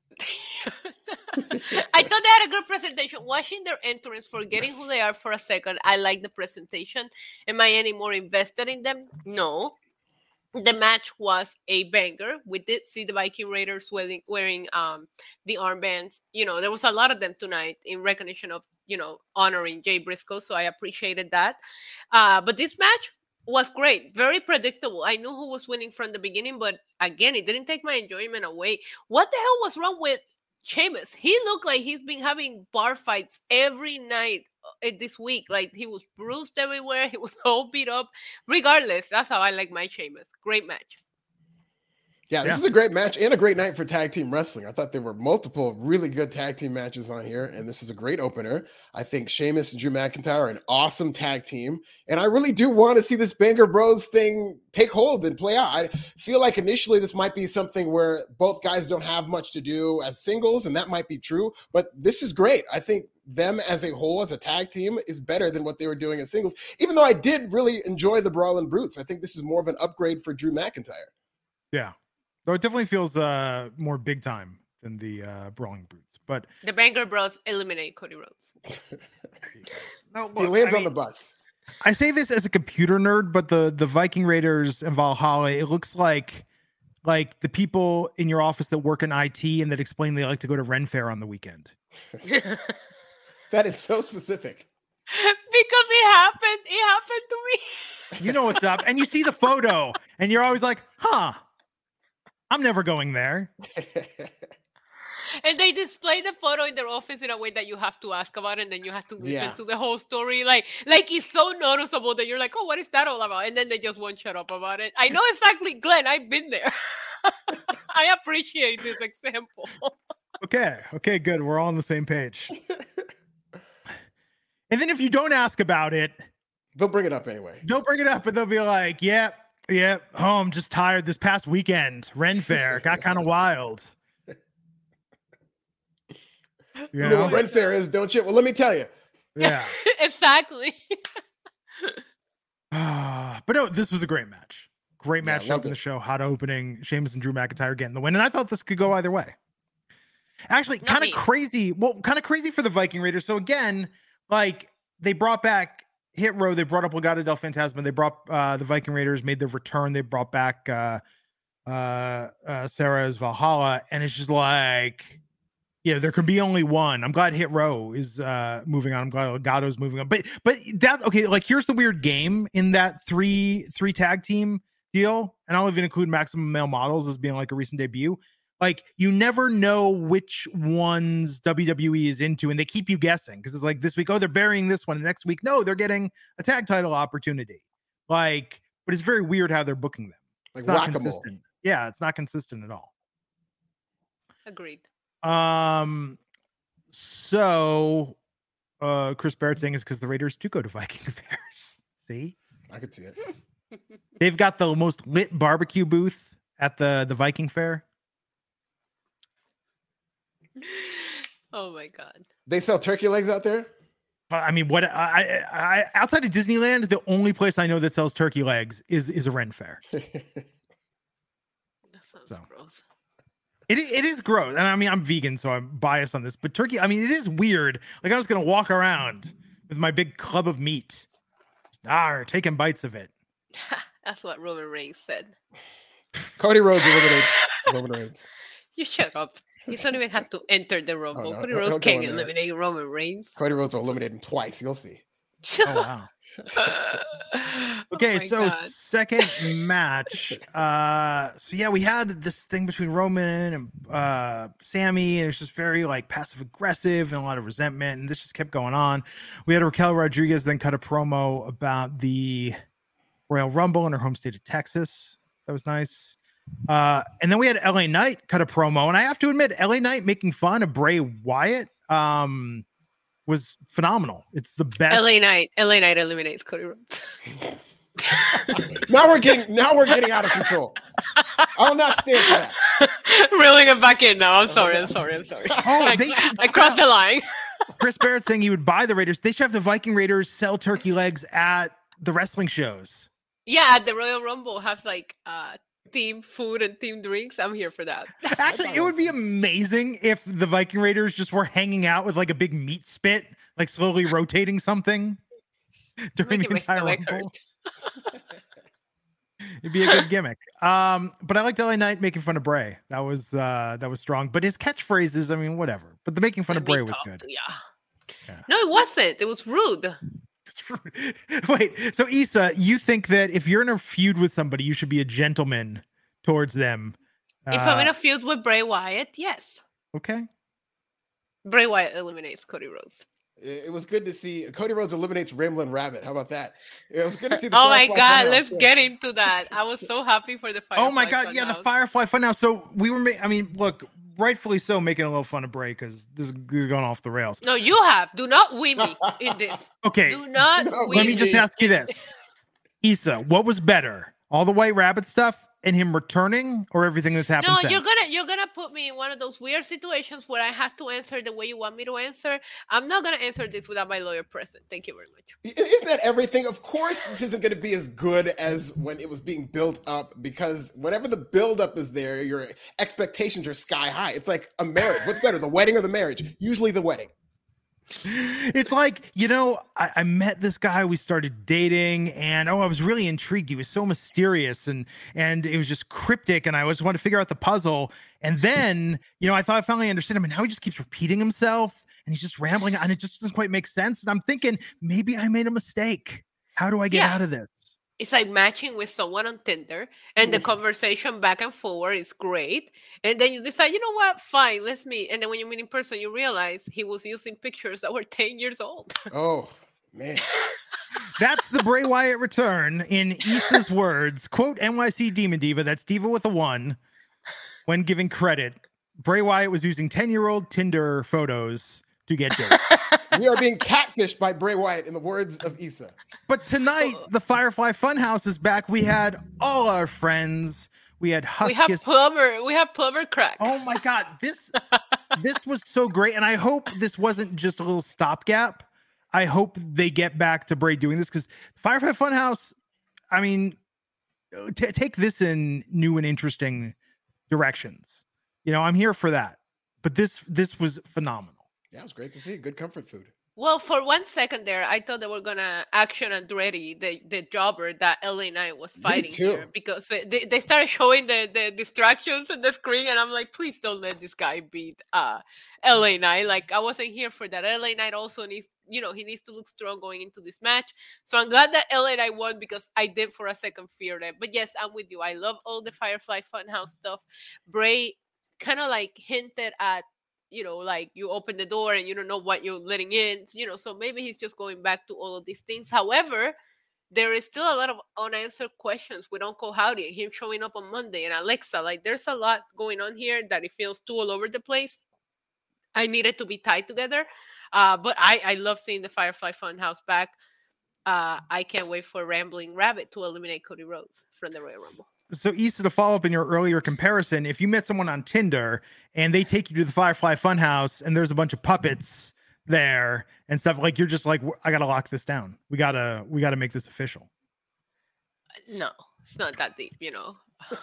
Speaker 6: I thought they had a good presentation. Watching their entrance, forgetting who they are for a second, I like the presentation. Am I any more invested in them? No. The match was a banger. We did see the Viking Raiders wearing, wearing um, the armbands. You know, there was a lot of them tonight in recognition of, you know, honoring Jay Briscoe. So I appreciated that. Uh, but this match was great. Very predictable. I knew who was winning from the beginning, but again, it didn't take my enjoyment away. What the hell was wrong with Sheamus? He looked like he's been having bar fights every night uh, this week. Like he was bruised everywhere. He was all beat up. Regardless, that's how I like my Sheamus. Great match.
Speaker 7: Yeah, this
Speaker 5: Yeah.
Speaker 7: is a great match and a great night for tag team wrestling. I thought there were multiple really good tag team matches on here, and this is a great opener. I think Sheamus and Drew McIntyre are an awesome tag team, and I really do want to see this Banger Bros thing take hold and play out. I feel like initially this might be something where both guys don't have much to do as singles, and that might be true, but this is great. I think them as a whole, as a tag team, is better than what they were doing as singles, even though I did really enjoy the Brawling Brutes. I think this is more of an upgrade for Drew McIntyre.
Speaker 5: Yeah. Though it definitely feels uh more big time than the uh Brawling Brutes. But
Speaker 6: The Banger Bros eliminate Cody Rhodes.
Speaker 5: no,
Speaker 7: He lands on the bus.
Speaker 5: I say this as a computer nerd, but the the Viking Raiders and Valhalla, it looks like like the people in your office that work in I T and that explain they like to go to Ren Fair on the weekend.
Speaker 7: That is so specific.
Speaker 6: Because it happened. It happened to me.
Speaker 5: You know what's up. And you see the photo and you're always like, huh, I'm never going there.
Speaker 6: And they display the photo in their office in a way that you have to ask about it, and then you have to listen
Speaker 7: Yeah.
Speaker 6: to the whole story. Like, like it's so noticeable that you're like, oh, what is that all about? And then they just won't shut up about it. I know exactly, Glenn. I've been there. I appreciate this example.
Speaker 5: Okay. Okay, good. We're all on the same page. And then if you don't ask about it,
Speaker 7: They'll bring it up anyway.
Speaker 5: they'll bring it up and they'll be like, yeah, Yeah. Oh, I'm just tired. This past weekend, Ren Fair got kind of wild.
Speaker 7: You know what Ren Fair is, don't you? Well, let me tell you.
Speaker 5: Yeah.
Speaker 6: Exactly.
Speaker 5: Uh, but no, this was a great match. Great match
Speaker 7: Yeah,
Speaker 5: to
Speaker 7: loved
Speaker 5: open
Speaker 7: it.
Speaker 5: the show. Hot opening. Sheamus and Drew McIntyre getting the win. And I thought this could go either way. Actually,
Speaker 6: Not
Speaker 5: kind of
Speaker 6: me.
Speaker 5: crazy. Well, kind of crazy for the Viking Raiders. So again, like they brought back Hit Row. They brought up Legado del Fantasma. They brought uh, the Viking Raiders, made their return. They brought back uh, uh, uh, Sarah's Valhalla. And it's just like, yeah, there can be only one. I'm glad Hit Row is uh, moving on. I'm glad Legado's moving on. But but that okay, like here's the weird game in that three three tag team deal, and I'll even include Maximum Male Models as being like a recent debut. Like you never know which ones W W E is into, and they keep you guessing because it's like this week, oh, they're burying this one. Next week, no, they're getting a tag title opportunity. Like, but it's very weird how they're booking them.
Speaker 7: Like
Speaker 5: It's not
Speaker 7: whack-a-mole.
Speaker 5: consistent. Yeah, it's not consistent at all.
Speaker 6: Agreed.
Speaker 5: Um, so uh Chris Barrett saying is because the Raiders do go to Viking fairs. See,
Speaker 7: I could see it.
Speaker 5: they've got the most lit barbecue booth at the the Viking fair.
Speaker 6: Oh my god.
Speaker 7: They sell turkey legs out there?
Speaker 5: But I mean, what I, I I outside of Disneyland, the only place I know that sells turkey legs is is a Ren Fair.
Speaker 6: That sounds
Speaker 5: So.
Speaker 6: gross.
Speaker 5: It it is gross, and I mean I'm vegan, so I'm biased on this. But turkey, I mean, it is weird. Like I was gonna walk around with my big club of meat, ah, taking bites of it.
Speaker 6: That's what Roman Reigns said.
Speaker 7: Cody Rhodes eliminates Roman Reigns.
Speaker 6: You shut up. He doesn't even have to enter the Rumble.
Speaker 7: no,
Speaker 6: Cody
Speaker 7: don't-
Speaker 6: Rhodes
Speaker 7: don't go
Speaker 6: can't
Speaker 7: in there.
Speaker 6: eliminate Roman Reigns.
Speaker 7: Cody Rhodes will eliminate him twice. You'll see.
Speaker 5: Oh wow. Okay,
Speaker 6: Oh my
Speaker 5: so
Speaker 6: God.
Speaker 5: second match. Uh, so yeah, we had this thing between Roman and uh, Sammy, and it was just very like passive aggressive and a lot of resentment, and this just kept going on. We had Raquel Rodriguez then cut a promo about the Royal Rumble in her home state of Texas. That was nice. Uh, and then we had L A Knight cut a promo, and I have to admit, L A Knight making fun of Bray Wyatt um, was phenomenal. It's the best.
Speaker 6: L A Knight. L A Knight eliminates Cody Rhodes.
Speaker 7: Now we're getting now we're getting out of control. I'll not stand for that.
Speaker 6: Reeling it back in now. I'm sorry. I'm sorry. I'm sorry.
Speaker 5: Oh,
Speaker 6: I,
Speaker 5: they should
Speaker 6: I crossed the line.
Speaker 5: Chris Barrett saying he would buy the Raiders. They should have the Viking Raiders sell turkey legs at the wrestling shows.
Speaker 6: Yeah, at the Royal Rumble has like uh team food and team drinks. I'm here for that.
Speaker 5: Actually, it would be amazing if the Viking Raiders just were hanging out with like a big meat spit, like slowly rotating something during the
Speaker 6: Making my
Speaker 5: entire
Speaker 6: stomach
Speaker 5: Rumble.
Speaker 6: hurt.
Speaker 5: It'd be a good gimmick. Um, but I liked L A Knight making fun of Bray. That was uh that was strong. But his catchphrases, I mean, whatever. But the making fun of
Speaker 6: The
Speaker 5: Bray
Speaker 6: meat
Speaker 5: was
Speaker 6: top,
Speaker 5: good.
Speaker 6: Yeah.
Speaker 5: Yeah.
Speaker 6: No, it wasn't. It was rude.
Speaker 5: Wait, so Issa, you think that if you're in a feud with somebody, you should be a gentleman towards them?
Speaker 6: If I'm in
Speaker 5: Uh,
Speaker 6: a feud with Bray Wyatt, yes.
Speaker 5: okay.
Speaker 6: Bray Wyatt eliminates Cody Rhodes.
Speaker 7: It it was good to see Cody Rhodes eliminates Ramblin' Rabbit. How about that? It was good to see. The
Speaker 6: Oh my
Speaker 7: Firefly
Speaker 6: God,
Speaker 7: Funhouse.
Speaker 6: let's
Speaker 7: Yeah.
Speaker 6: get into that. I was so happy for the Firefly
Speaker 5: Oh my God, yeah, the
Speaker 6: Funhouse.
Speaker 5: Firefly Fun now. So we were, ma- I mean, look, rightfully so, making a little fun of Bray because this is this is going off the rails.
Speaker 6: No, you have. Do not wee me in this.
Speaker 5: Okay,
Speaker 6: Do not
Speaker 7: No,
Speaker 6: wee
Speaker 5: let me just
Speaker 6: me.
Speaker 5: ask you this, Issa, what was better, all the White Rabbit stuff and him returning, or everything that's happened
Speaker 6: No,
Speaker 5: since?
Speaker 6: you're gonna you're gonna put me in one of those weird situations where I have to answer the way you want me to answer. I'm not gonna answer this without my lawyer present. Thank you very much.
Speaker 7: I- Isn't that everything? Of course, this isn't going to be as good as when it was being built up because whatever the buildup is there, your expectations are sky high. It's like a marriage. What's better, the wedding or the marriage? Usually the wedding.
Speaker 5: It's like, you know, I, I met this guy, we started dating, and oh, I was really intrigued. He was so mysterious and and it was just cryptic, and I just wanted to figure out the puzzle. And then, you know, I thought I finally understood him, and now he just keeps repeating himself and he's just rambling, and it just doesn't quite make sense. And I'm thinking, maybe I made a mistake. How do I get
Speaker 6: Yeah.
Speaker 5: out of this?
Speaker 6: It's like matching with someone on Tinder, and the conversation back and forward is great. And then you decide, you know what? Fine, let's meet. And then when you meet in person, you realize he was using pictures that were ten years old.
Speaker 7: Oh, man.
Speaker 5: That's the Bray Wyatt return in Issa's words. Quote N Y C Demon Diva, that's Diva with a one, when giving credit. Bray Wyatt was using ten-year-old Tinder photos to get dates.
Speaker 7: We are being catfished by Bray Wyatt, in the words of Issa.
Speaker 5: But tonight, the Firefly Funhouse is back. We had all our friends. We had Huskus.
Speaker 6: We have Plumber. We have Plumber Crack.
Speaker 5: Oh my God, this this was so great, and I hope this wasn't just a little stopgap. I hope they get back to Bray doing this, because Firefly Funhouse, I mean, t- take this in new and interesting directions. You know, I'm here for that. But this this was phenomenal.
Speaker 7: Yeah, it was great to see. Good comfort food.
Speaker 6: Well, for one second there, I thought they were gonna action Andretti, the, the jobber that L A Knight was fighting here, because they, they started showing the, the distractions on the screen, and I'm like, please don't let this guy beat uh L A Knight. Like, I wasn't here for that. L A Knight also needs, you know, he needs to look strong going into this match. So I'm glad that L A Knight won, because I did for a second fear that. But yes, I'm with you. I love all the Firefly Funhouse stuff. Bray kind of like hinted at, you know, like you open the door and you don't know what you're letting in, you know, so maybe he's just going back to all of these things. However, there is still a lot of unanswered questions with Uncle Howdy and him showing up on Monday and Alexa. Like, there's a lot going on here that it feels too all over the place. I need it to be tied together. Uh, but I, I love seeing the Firefly Funhouse back. Uh, I can't wait for Rambling Rabbit to eliminate Cody Rhodes from the Royal Rumble.
Speaker 5: So, Issa, to follow up in your earlier comparison, if you met someone on Tinder and they take you to the Firefly Funhouse and there's a bunch of puppets there and stuff, like, you're just like, I gotta lock this down. We gotta, we gotta make this official.
Speaker 6: No, it's not that deep, you know.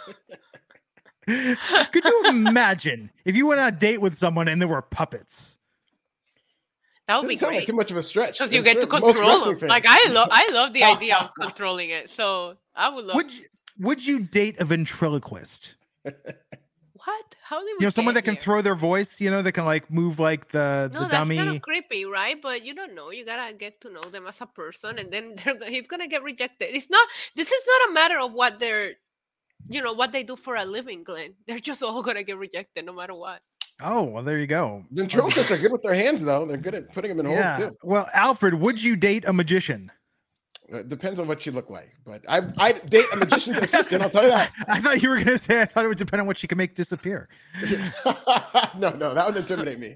Speaker 5: Could you imagine if you went on a date with someone and there were puppets?
Speaker 6: That would be
Speaker 7: Doesn't sound
Speaker 6: great.
Speaker 7: like too much of a stretch.
Speaker 6: Because you
Speaker 7: I'm
Speaker 6: get
Speaker 7: sure
Speaker 6: to
Speaker 7: most
Speaker 6: control
Speaker 7: wrestling
Speaker 6: them.
Speaker 7: fans-
Speaker 6: Like, I love, I love the idea of controlling it. So I would love.
Speaker 5: Would you, would you date a ventriloquist?
Speaker 6: What? How did we?
Speaker 5: You know, someone
Speaker 6: get
Speaker 5: that can
Speaker 6: here?
Speaker 5: throw their voice. You know, that can like move like the
Speaker 6: No,
Speaker 5: the
Speaker 6: that's
Speaker 5: dummy.
Speaker 6: kind of creepy, right? But you don't know. You gotta get to know them as a person, and then they're, go- he's gonna get rejected. It's not. This is not a matter of what they're, you know, what they do for a living, Glenn. They're just all gonna get rejected no matter what.
Speaker 5: Oh, well, there you go.
Speaker 7: Ventriloquists are good with their hands, though. They're good at putting them in holds,
Speaker 5: Yeah.
Speaker 7: too.
Speaker 5: Well, Alfred, would you date a magician?
Speaker 7: It depends on what you look like. But I I date a magician's assistant, I'll tell you that.
Speaker 5: I thought you were going to say, I thought it would depend on what she can make disappear.
Speaker 7: no, no, that would intimidate me.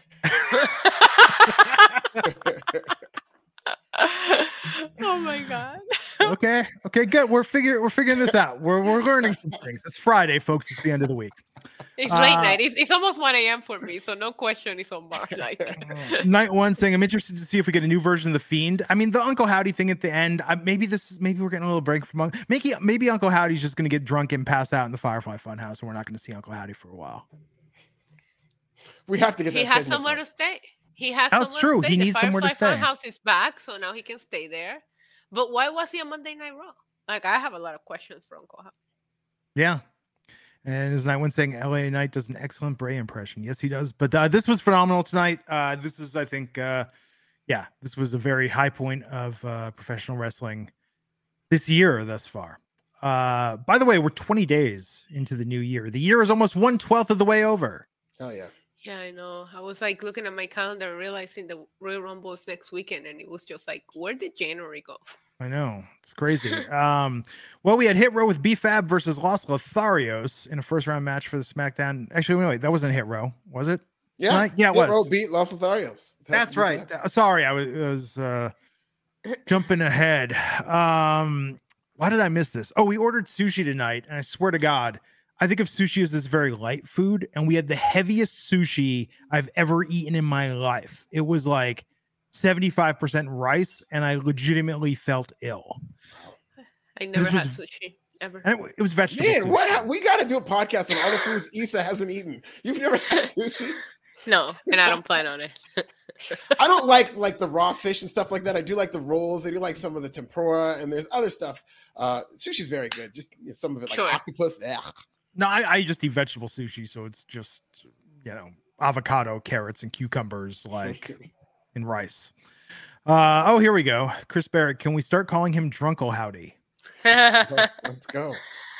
Speaker 6: Oh my god.
Speaker 5: Okay. Okay, good. We're figuring we're figuring this out. We're we're learning some things. It's Friday, folks. It's the end of the week.
Speaker 6: It's late
Speaker 5: Uh,
Speaker 6: night. It's, it's almost one a.m. for me, so no question is on bar. Like,
Speaker 5: Night one saying, I'm interested to see if we get a new version of the Fiend. I mean, the Uncle Howdy thing at the end. I, maybe this is maybe we're getting a little break from Un- maybe maybe Uncle Howdy's just going to get drunk and pass out in the Firefly Funhouse, and we're not going to see Uncle Howdy for a while.
Speaker 7: We have to get
Speaker 6: he
Speaker 7: that
Speaker 6: has
Speaker 7: segment
Speaker 6: somewhere
Speaker 7: going.
Speaker 6: to stay. He has
Speaker 5: That's
Speaker 6: somewhere
Speaker 5: true.
Speaker 6: to
Speaker 5: He
Speaker 6: stay.
Speaker 5: needs
Speaker 6: the
Speaker 5: somewhere to
Speaker 6: Firefly
Speaker 5: stay.
Speaker 6: Funhouse is back, so now he can stay there. But why was he on Monday Night Raw? Like, I have a lot of questions for Uncle Howdy.
Speaker 5: Yeah. And as Night one saying, L A Knight does an excellent Bray impression. Yes, he does. But uh, this was phenomenal tonight. Uh, this is, I think, uh, yeah, this was a very high point of uh, professional wrestling this year thus far. Uh, by the way, we're twenty days into the new year. The year is almost one twelfth of the way over.
Speaker 7: Hell yeah.
Speaker 6: Yeah, I know. I was like looking at my calendar and realizing the Royal Rumble is next weekend, and it was just like, where did January go?
Speaker 5: I know, it's crazy. um, well, we had Hit Row with B Fab versus Los Lotharios in a first round match for the SmackDown. Actually, wait, that wasn't Hit Row, was it?
Speaker 7: Yeah.
Speaker 5: Tonight? Yeah, it
Speaker 7: Hit
Speaker 5: was.
Speaker 7: Row beat Los Lotharios.
Speaker 5: That's right. Uh, Sorry, I was, I was uh, jumping ahead. Um, why did I miss this? Oh, we ordered sushi tonight, and I swear to God, I think of sushi as this very light food, and we had the heaviest sushi I've ever eaten in my life. It was like seventy-five percent rice, and I legitimately felt ill.
Speaker 6: I never
Speaker 5: This
Speaker 6: had
Speaker 5: was-
Speaker 6: sushi ever.
Speaker 5: And it, it was vegetable
Speaker 7: Man,
Speaker 5: sushi.
Speaker 7: what? ha- We got to do a podcast on all the foods Issa hasn't eaten. You've never had sushi?
Speaker 6: No, and I don't plan on it.
Speaker 7: I don't like like the raw fish and stuff like that. I do like the rolls. I do like some of the tempura, and there's other stuff. Uh, sushi's very good. Just you know, some of it, like
Speaker 6: Sure.
Speaker 7: octopus. Ugh.
Speaker 5: No, I, I just eat vegetable sushi, so it's just, you know, avocado, carrots, and cucumbers, like in rice. Uh, oh, here we go. Chris Barrett, can we start calling him Drunkle Howdy?
Speaker 7: Let's go.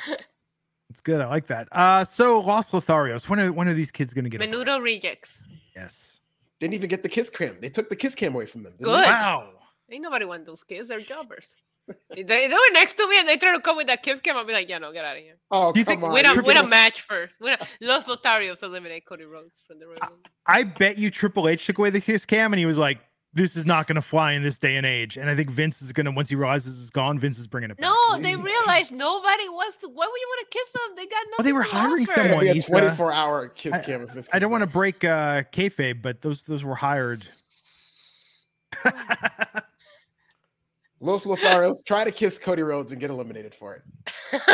Speaker 5: It's good. I like that. Uh, so Los Lotharios, when are when are these kids going to get? a-
Speaker 6: Menudo rejects.
Speaker 5: Yes.
Speaker 7: Didn't even get the kiss cam. They took the kiss cam away from them. didn't
Speaker 6: Good.
Speaker 7: they?
Speaker 5: Wow.
Speaker 6: Ain't nobody want those kids. They're jobbers. If they, if they were next to me and they try to come with that kiss cam, I'll be like, yeah, no, get out of here.
Speaker 7: Oh,
Speaker 5: Do you
Speaker 7: come
Speaker 5: think-
Speaker 7: on.
Speaker 6: Win a,
Speaker 7: You're
Speaker 6: win a
Speaker 7: gonna-
Speaker 6: match first. Win a, Los Lotarios eliminate Cody Rhodes from the Royal Rumble.
Speaker 5: I bet you Triple H took away the kiss cam and he was like, this is not going to fly in this day and age. And I think Vince is going to, once he realizes it's gone, Vince is bringing it back.
Speaker 6: No, they realize nobody wants to. Why would you want to kiss them? They got nothing.
Speaker 5: Oh, they were
Speaker 6: to
Speaker 5: hiring
Speaker 6: offer.
Speaker 5: someone.
Speaker 7: It'd be a
Speaker 5: Issa.
Speaker 7: twenty-four hour kiss cam. If this
Speaker 5: I don't want to
Speaker 7: back.
Speaker 5: break uh, kayfabe, but those those were hired.
Speaker 7: Los Lotharos try to kiss Cody Rhodes and get eliminated for it.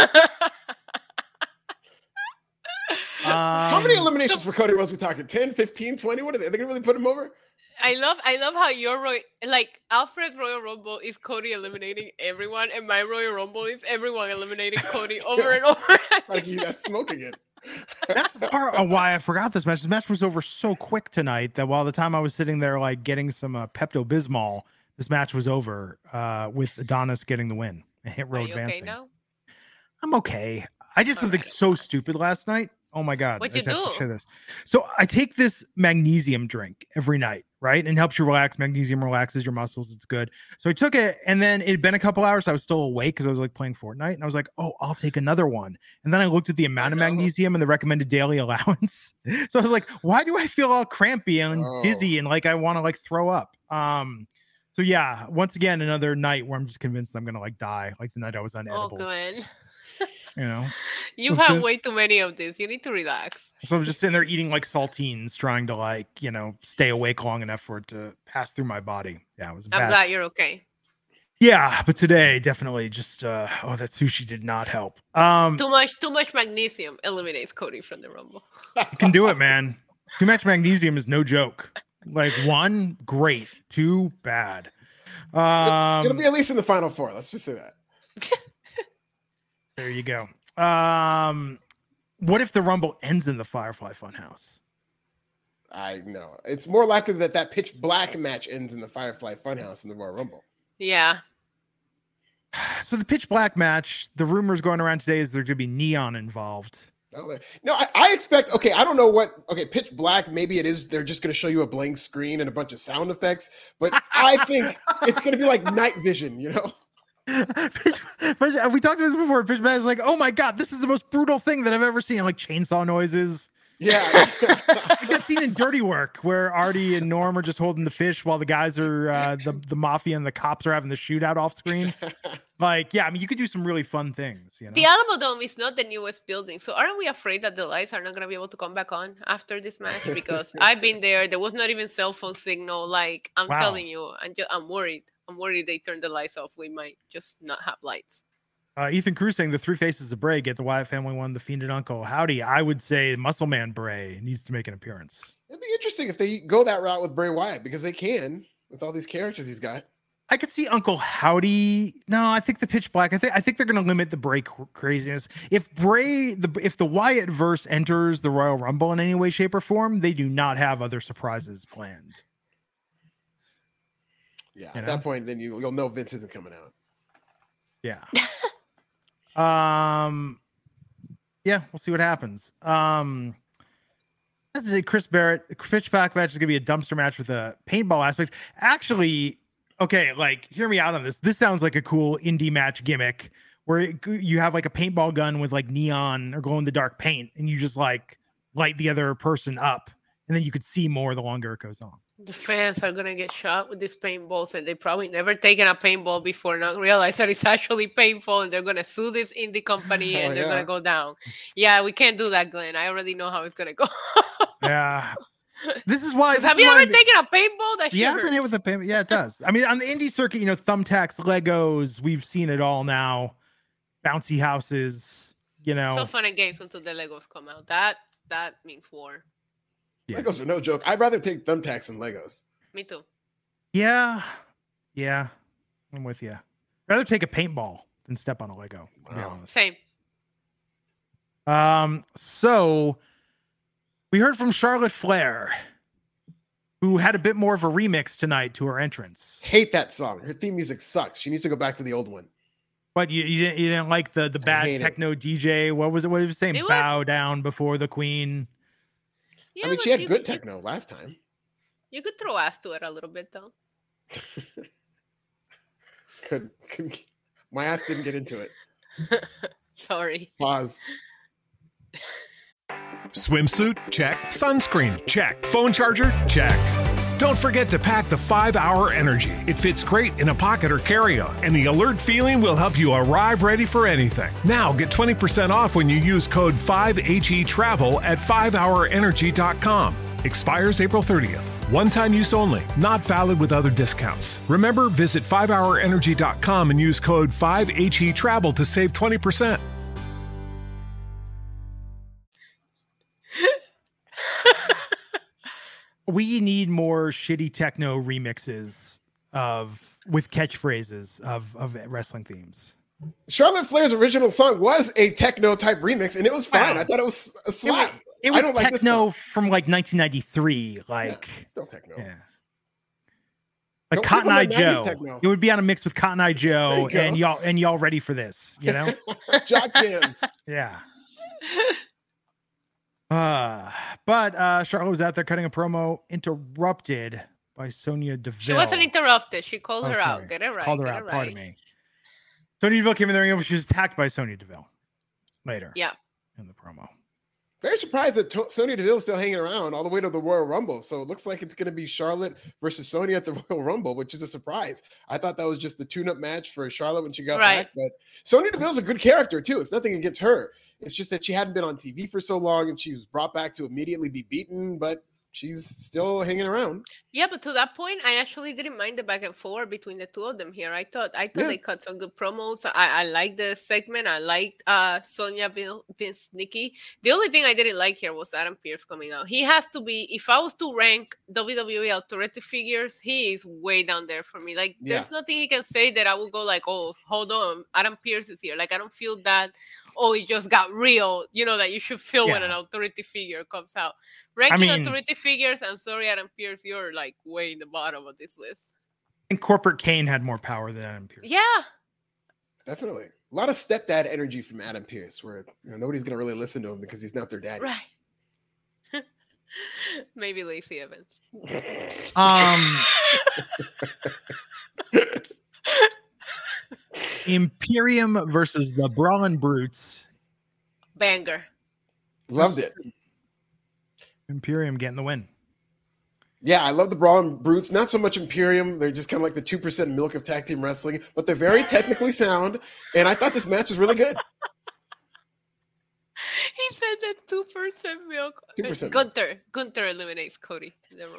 Speaker 5: Um,
Speaker 7: How many eliminations for Cody Rhodes we talking? ten, fifteen, twenty? What are they? Are they gonna really put him over?
Speaker 6: I love I love how your Roy like Alfred's Royal Rumble is Cody eliminating everyone, and my Royal Rumble is everyone eliminating Cody over and over.
Speaker 7: Like he got smoke again.
Speaker 5: That's part of why I forgot this match. This match was over so quick tonight that while the time I was sitting there like getting some uh, Pepto-Bismol, this match was over uh, with Adonis getting the win and Hit Row
Speaker 6: Are you
Speaker 5: advancing.
Speaker 6: okay now?
Speaker 5: I'm okay. I did something
Speaker 6: Okay.
Speaker 5: so stupid last night. Oh my God.
Speaker 6: What'd
Speaker 5: I
Speaker 6: you
Speaker 5: just have to
Speaker 6: do?
Speaker 5: share this. So I take this magnesium drink every night, right? And helps you relax. Magnesium relaxes your muscles. It's good. So I took it, and then it had been a couple hours. I was still awake because I was like playing Fortnite. And I was like, oh, I'll take another one. And then I looked at the amount of
Speaker 6: no.
Speaker 5: magnesium and the recommended daily allowance. So I was like, why do I feel all crampy and
Speaker 7: Oh.
Speaker 5: dizzy and like I want to like throw up? Um, so yeah, once again, another night where I'm just convinced I'm gonna like die, like the night I was on
Speaker 6: Oh,
Speaker 5: edibles.
Speaker 6: Glenn.
Speaker 5: You know.
Speaker 6: You've
Speaker 5: What's
Speaker 6: had
Speaker 5: it?
Speaker 6: way too many of this. You need to relax.
Speaker 5: So I'm just sitting there eating like saltines, trying to like, you know, stay awake long enough for it to pass through my body. Yeah, it was
Speaker 6: I'm
Speaker 5: bad.
Speaker 6: glad you're okay.
Speaker 5: Yeah, but today definitely just uh oh, that sushi did not help. Um
Speaker 6: Too much too much magnesium eliminates Cody from the Rumble.
Speaker 5: you can do it, man. Too much magnesium is no joke. Like one, great, two, bad. Um
Speaker 7: It'll be at least in the final four. Let's just say that.
Speaker 5: there you go. Um what if the Rumble ends in the Firefly Funhouse?
Speaker 7: I know. It's more likely that that pitch black match ends in the Firefly Funhouse in the Royal Rumble.
Speaker 6: Yeah.
Speaker 5: So the pitch black match, the rumors going around today is there's gonna be neon involved.
Speaker 7: Oh, there- No, I, I expect. Okay, I don't know what. Okay, pitch black. Maybe it is. They're just going to show you a blank screen and a bunch of sound effects. But I think it's going to be like night vision. You know.
Speaker 5: But we talked about this before. Pitch black is like, oh my God, this is the most brutal thing that I've ever seen. Like chainsaw noises.
Speaker 7: Yeah.
Speaker 5: Like that scene in Dirty Work where Artie and Norm are just holding the fish while the guys are uh, the the mafia and the cops are having the shootout off screen. Like, yeah, I mean, you could do some really fun things. You know.
Speaker 6: The Alamo Dome is not the newest building, so aren't we afraid that the lights are not going to be able to come back on after this match? Because I've been there. There was not even cell phone signal. Like, I'm
Speaker 5: Wow.
Speaker 6: telling you, I'm, just, I'm worried. I'm worried they turned the lights off. We might just not have lights.
Speaker 5: Uh, Ethan Cruz saying the three faces of Bray get the Wyatt family one, the Fiend and Uncle. Howdy, I would say Muscle Man Bray needs to make an appearance.
Speaker 7: It'd be interesting if they go that route with Bray Wyatt because they can with all these characters he's got.
Speaker 5: I could see Uncle Howdy. No, I think the pitch black. I think I think they're going to limit the Bray cr- craziness. If Bray, the if the Wyatt verse enters the Royal Rumble in any way, shape, or form, they do not have other surprises planned.
Speaker 7: Yeah.
Speaker 5: You
Speaker 7: At
Speaker 5: know?
Speaker 7: that point, then you you'll know Vince isn't coming out.
Speaker 5: Yeah. um. Yeah, we'll see what happens. Um. As I say, Chris Barrett, the pitch black match is going to be a dumpster match with a paintball aspect. Actually. Okay, like, hear me out on this. This sounds like a cool indie match gimmick where it, you have like a paintball gun with like neon or glow in the dark paint, and you just like light the other person up, and then you could see more the longer it goes on.
Speaker 6: The fans are going to get shot with these paintballs, and they probably never taken a paintball before, not realize that it's actually painful, and they're going to sue this indie company, and
Speaker 7: Oh,
Speaker 6: they're
Speaker 7: yeah.
Speaker 6: going to go down. Yeah, we can't do that, Glenn. I already know how it's going to go.
Speaker 5: Yeah, this is why.
Speaker 6: 'Cause
Speaker 5: this
Speaker 6: have
Speaker 5: is
Speaker 6: you
Speaker 5: why
Speaker 6: ever
Speaker 5: the-
Speaker 6: taken a paintball? That shit
Speaker 5: Yeah, I've been hit
Speaker 6: hurts.
Speaker 5: with a paintball. Yeah, it does. I mean, on the indie circuit, you know, thumbtacks, Legos, we've seen it all now. Bouncy houses, you know.
Speaker 6: So fun and games until the Legos come out. That that means war.
Speaker 5: Yeah.
Speaker 7: Legos are no joke. I'd rather take thumbtacks than Legos.
Speaker 6: Me too.
Speaker 5: Yeah, yeah, I'm with you. Rather take a paintball than step on a Lego. To be
Speaker 7: Wow.
Speaker 5: honest.
Speaker 6: Same.
Speaker 5: Um, so we heard from Charlotte Flair, who had a bit more of a remix tonight to her entrance.
Speaker 7: Hate that song. Her theme music sucks. She needs to go back to the old one.
Speaker 5: But you, you didn't you didn't like the the bad
Speaker 7: hate it.
Speaker 5: techno D J. What was it? What was it saying?
Speaker 6: It was-
Speaker 5: Bow down before the queen.
Speaker 6: Yeah,
Speaker 7: I mean,
Speaker 6: but
Speaker 7: she had
Speaker 6: you
Speaker 7: good
Speaker 6: could- you-
Speaker 7: techno last time.
Speaker 6: You could throw ass to it a little bit, though.
Speaker 7: Could, could my ass didn't get into it.
Speaker 6: Sorry.
Speaker 7: Pause.
Speaker 8: Swimsuit? Check. Sunscreen? Check. Phone charger? Check. Don't forget to pack the five hour Energy. It fits great in a pocket or carry-on, and the alert feeling will help you arrive ready for anything. Now get twenty percent off when you use code five H E Travel at five hour energy dot com. Expires April thirtieth. One-time use only. Not valid with other discounts. Remember, visit five hour energy dot com and use code five H E Travel to save twenty percent.
Speaker 5: We need more shitty techno remixes of with catchphrases of of wrestling themes.
Speaker 7: Charlotte Flair's original song was a techno type remix, and it was fine.
Speaker 5: Wow.
Speaker 7: I thought it was a slap.
Speaker 5: It was,
Speaker 7: I don't like this
Speaker 5: techno
Speaker 7: stuff.
Speaker 5: from like nineteen ninety-three, like
Speaker 7: Yeah, still techno.
Speaker 5: yeah. Like
Speaker 7: Don't
Speaker 5: Cotton
Speaker 7: sleep on
Speaker 5: Eye
Speaker 7: that nineties
Speaker 5: Joe.
Speaker 7: techno.
Speaker 5: It would be on a mix with Cotton Eye Joe,
Speaker 7: you go.
Speaker 5: and y'all and y'all ready for this, you know?
Speaker 7: Jock jams.
Speaker 5: Yeah. Uh, but uh, Charlotte was out there cutting a promo, interrupted by Sonya Deville.
Speaker 6: She wasn't interrupted. She called
Speaker 5: Oh,
Speaker 6: her
Speaker 5: sorry.
Speaker 6: out. Get it right.
Speaker 5: Called her
Speaker 6: get
Speaker 5: out.
Speaker 6: it right.
Speaker 5: Pardon me. Sonya Deville came in the ring. She was attacked by Sonya Deville later.
Speaker 6: Yeah.
Speaker 5: In the promo.
Speaker 7: Very surprised that to- Sonya Deville is still hanging around all the way to the Royal Rumble. So it looks like it's going to be Charlotte versus Sonya at the Royal Rumble, which is a surprise. I thought that was just the tune-up match for Charlotte when she got
Speaker 6: Right.
Speaker 7: back. But Sonya Deville's a good character, too. It's nothing against her. It's just that she hadn't been on T V for so long, and she was brought back to immediately be beaten, but she's still hanging around.
Speaker 6: Yeah, but to that point, I actually didn't mind the back and forth between the two of them here. I thought I thought
Speaker 7: Yeah.
Speaker 6: they cut some good promos. I, I liked the segment. I liked uh Sonya Vin- Vince Nikki. The only thing I didn't like here was Adam Pearce coming out. He has to be, if I was to rank W W E authority figures, he is way down there for me. Like there's nothing he can say that I will go like, oh, hold on, Adam Pearce is here. Like I don't feel that, oh, it just got real, you know, that you should feel when an
Speaker 5: Yeah.
Speaker 6: authority figure comes out. Ranking
Speaker 5: mean-
Speaker 6: authority figures, I'm sorry, Adam Pearce, you're like way in the bottom of this list.
Speaker 5: And Corporate Kane had more power than Adam Pearce.
Speaker 6: Yeah.
Speaker 7: Definitely. A lot of stepdad energy from Adam Pearce, where you know nobody's going to really listen to him because he's not their daddy.
Speaker 6: Right. Maybe Lacey Evans.
Speaker 5: Um, Imperium versus the Brawling Brutes.
Speaker 6: Banger.
Speaker 7: Loved it.
Speaker 5: Imperium getting the win.
Speaker 7: Yeah, I love the Braun Brutes. Not so much Imperium. They're just kind of like the two percent milk of tag team wrestling, but they're very technically sound. And I thought this match was really good.
Speaker 6: He said that two percent milk.
Speaker 7: two percent milk.
Speaker 6: Gunther. Gunther eliminates Cody.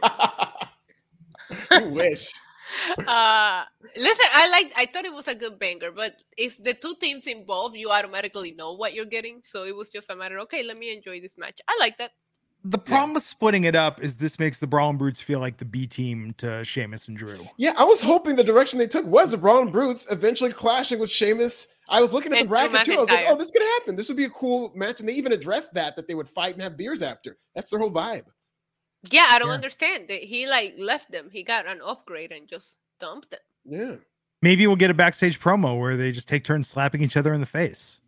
Speaker 7: You wish.
Speaker 6: uh listen, I like I thought it was a good banger, but if the two teams involved, you automatically know what you're getting. So it was just a matter, okay, let me enjoy this match. I like that.
Speaker 5: The problem with splitting it up is this makes the Brawling Brutes feel like the B team to Sheamus and Drew.
Speaker 7: Yeah, I was hoping the direction they took was the Braun Brutes eventually clashing with Sheamus. I was looking at
Speaker 6: And
Speaker 7: the bracket
Speaker 6: Drew
Speaker 7: too. I was like,
Speaker 6: McIntyre.
Speaker 7: oh, this could happen. This would be a cool match. And they even addressed that, that they would fight and have beers after. That's their whole vibe.
Speaker 6: Yeah, I don't
Speaker 5: Yeah.
Speaker 6: understand that he like left them. He got an upgrade and just dumped them.
Speaker 7: Yeah.
Speaker 5: Maybe we'll get a backstage promo where they just take turns slapping each other in the face.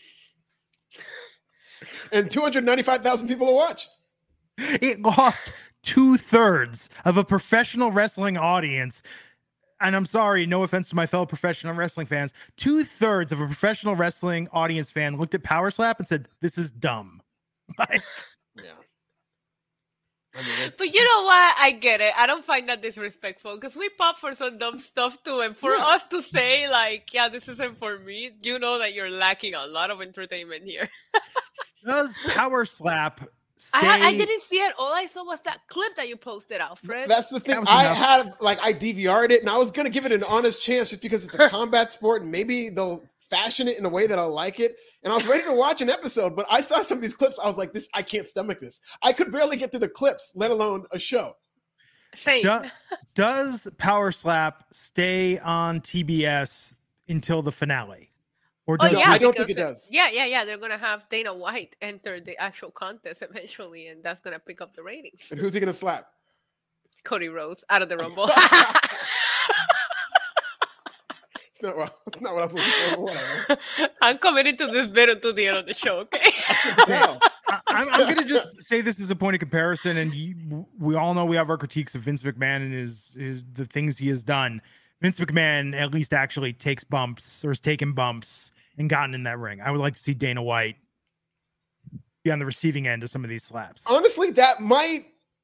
Speaker 7: And two hundred ninety-five thousand people to watch.
Speaker 5: It lost two thirds of a professional wrestling audience. And I'm sorry, no offense to my fellow professional wrestling fans. Two thirds of a professional wrestling audience fan looked at Power Slap and said, "This is dumb." Like,
Speaker 7: Yeah. I mean, it's-
Speaker 6: But you know what? I get it. I don't find that disrespectful because we pop for some dumb stuff too. And for
Speaker 7: Yeah.
Speaker 6: us to say, like, yeah, this isn't for me, you know that you're lacking a lot of entertainment here.
Speaker 5: does Power Slap stay?
Speaker 6: I, I didn't see it. All I saw was that clip that you posted, Alfred.
Speaker 7: That's the thing.
Speaker 5: was
Speaker 7: I
Speaker 5: enough.
Speaker 7: had like I D V R'd it, and I was gonna give it an honest chance just because it's a combat sport, and maybe they'll fashion it in a way that I'll like it. And I was ready to watch an episode, but I saw some of these clips. I was like, "This, I can't stomach this. I could barely get through the clips, let alone a show."
Speaker 6: Same.
Speaker 5: Do- does Power Slap stay on T B S until the finale? Or
Speaker 6: Oh
Speaker 5: does
Speaker 6: yeah,
Speaker 7: I don't think
Speaker 6: because
Speaker 7: it does.
Speaker 6: Yeah, yeah, yeah. They're gonna have Dana White enter the actual contest eventually, and that's gonna pick up the ratings.
Speaker 7: And who's he gonna slap?
Speaker 6: Cody Rhodes out of the Rumble.
Speaker 7: It's not what, it's not what I was looking for. but Whatever.
Speaker 6: I'm committed to this bit until the end of the show. Okay.
Speaker 7: Damn.
Speaker 5: I, I'm, I'm gonna just say this is a point of comparison, and you, we all know we have our critiques of Vince McMahon and his, his the things he has done. Vince McMahon at least actually takes bumps or has taken bumps and gotten in that ring. I would like to see Dana White be on the receiving end of some of these slaps.
Speaker 7: Honestly, that might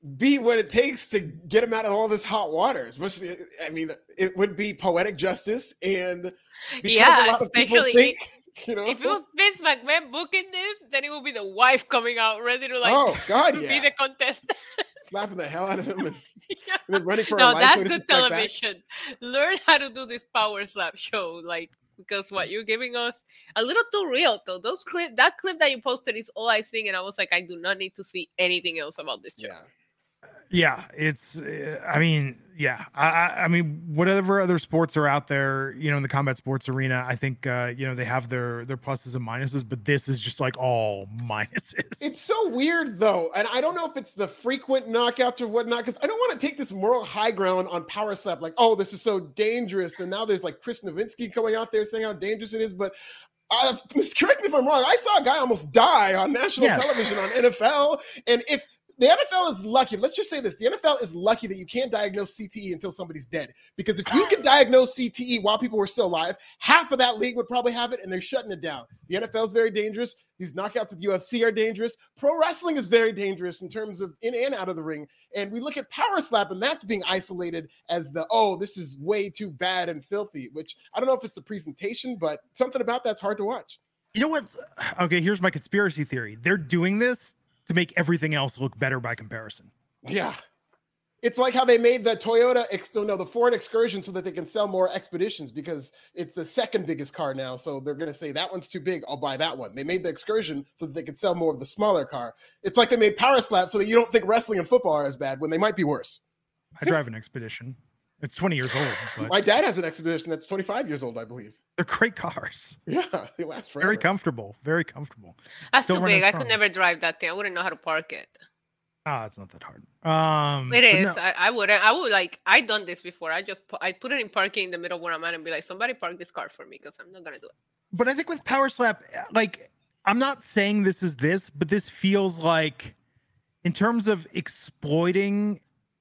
Speaker 7: be what it takes to get him out of all this hot water. Especially, I mean, it would be poetic justice, and because
Speaker 6: yeah,
Speaker 7: a lot of people
Speaker 6: especially
Speaker 7: think, you know,
Speaker 6: if it was Vince McMahon booking this, then it would be the wife coming out ready to like,
Speaker 7: oh god,
Speaker 6: be
Speaker 7: yeah,
Speaker 6: the contestant,
Speaker 7: slapping the hell out of him and,
Speaker 6: yeah.
Speaker 7: and then running for
Speaker 6: no,
Speaker 7: a life.
Speaker 6: that's
Speaker 7: so he
Speaker 6: good
Speaker 7: doesn't strike back.
Speaker 6: television. Learn how to do this power slap show, like. Because what you're giving us a little too real though. Those clip, that clip that you posted is all I've seen, and I was like, I do not need to see anything else about this show.
Speaker 7: Yeah,
Speaker 5: Yeah, it's. Uh, I mean, yeah. I, I, I mean, whatever other sports are out there, you know, in the combat sports arena, I think uh, you know they have their their pluses and minuses, but this is just like all minuses.
Speaker 7: it's so weird though, and I don't know if it's the frequent knockouts or whatnot. Because I don't want to take this moral high ground on power slap, like, oh, this is so dangerous, and now there's like Chris Nowinski coming out there saying how dangerous it is, but. Uh, correct me if I'm wrong. I saw a guy almost die on national
Speaker 5: Yes.
Speaker 7: television on N F L, and if the N F L is lucky, let's just say this: the N F L is lucky that you can't diagnose C T E until somebody's dead. Because if you can diagnose C T E while people were still alive, half of that league would probably have it, and they're shutting it down. The N F L is very dangerous. These knockouts at the U F C are dangerous. Pro wrestling is very dangerous in terms of in and out of the ring. And we look at power slap, and that's being isolated as the, oh, this is way too bad and filthy, which I don't know if it's the presentation, but something about that's hard to watch.
Speaker 5: You know what's okay? Here's my conspiracy theory. They're doing this to make everything else look better by comparison.
Speaker 7: Yeah. It's like how they made the Toyota, ex- no, no, the Ford Excursion so that they can sell more Expeditions because it's the second biggest car now. So they're going to say that one's too big. I'll buy that one. They made the Excursion so that they could sell more of the smaller car. It's like they made Power Slap so that you don't think wrestling and football are as bad when they might be worse.
Speaker 5: I drive an Expedition. It's twenty years old. But
Speaker 7: My dad has an Expedition that's twenty-five years old, I believe.
Speaker 5: they're great cars.
Speaker 7: Yeah, they last forever.
Speaker 5: Very comfortable. Very comfortable.
Speaker 6: That's
Speaker 5: Still
Speaker 6: too
Speaker 5: running
Speaker 6: big. I could
Speaker 5: strong.
Speaker 6: never drive that thing. I wouldn't know how to park it.
Speaker 5: Ah, it's not that hard. Um,
Speaker 6: It
Speaker 5: but
Speaker 6: is.
Speaker 5: no.
Speaker 6: I, I wouldn't. I would like. I done this before. I just pu- I put it in parking in the middle where I'm at and be like, somebody park this car for me because I'm not gonna do it.
Speaker 5: But I think with Power Slap, like, I'm not saying this is this, but this feels like, in terms of exploiting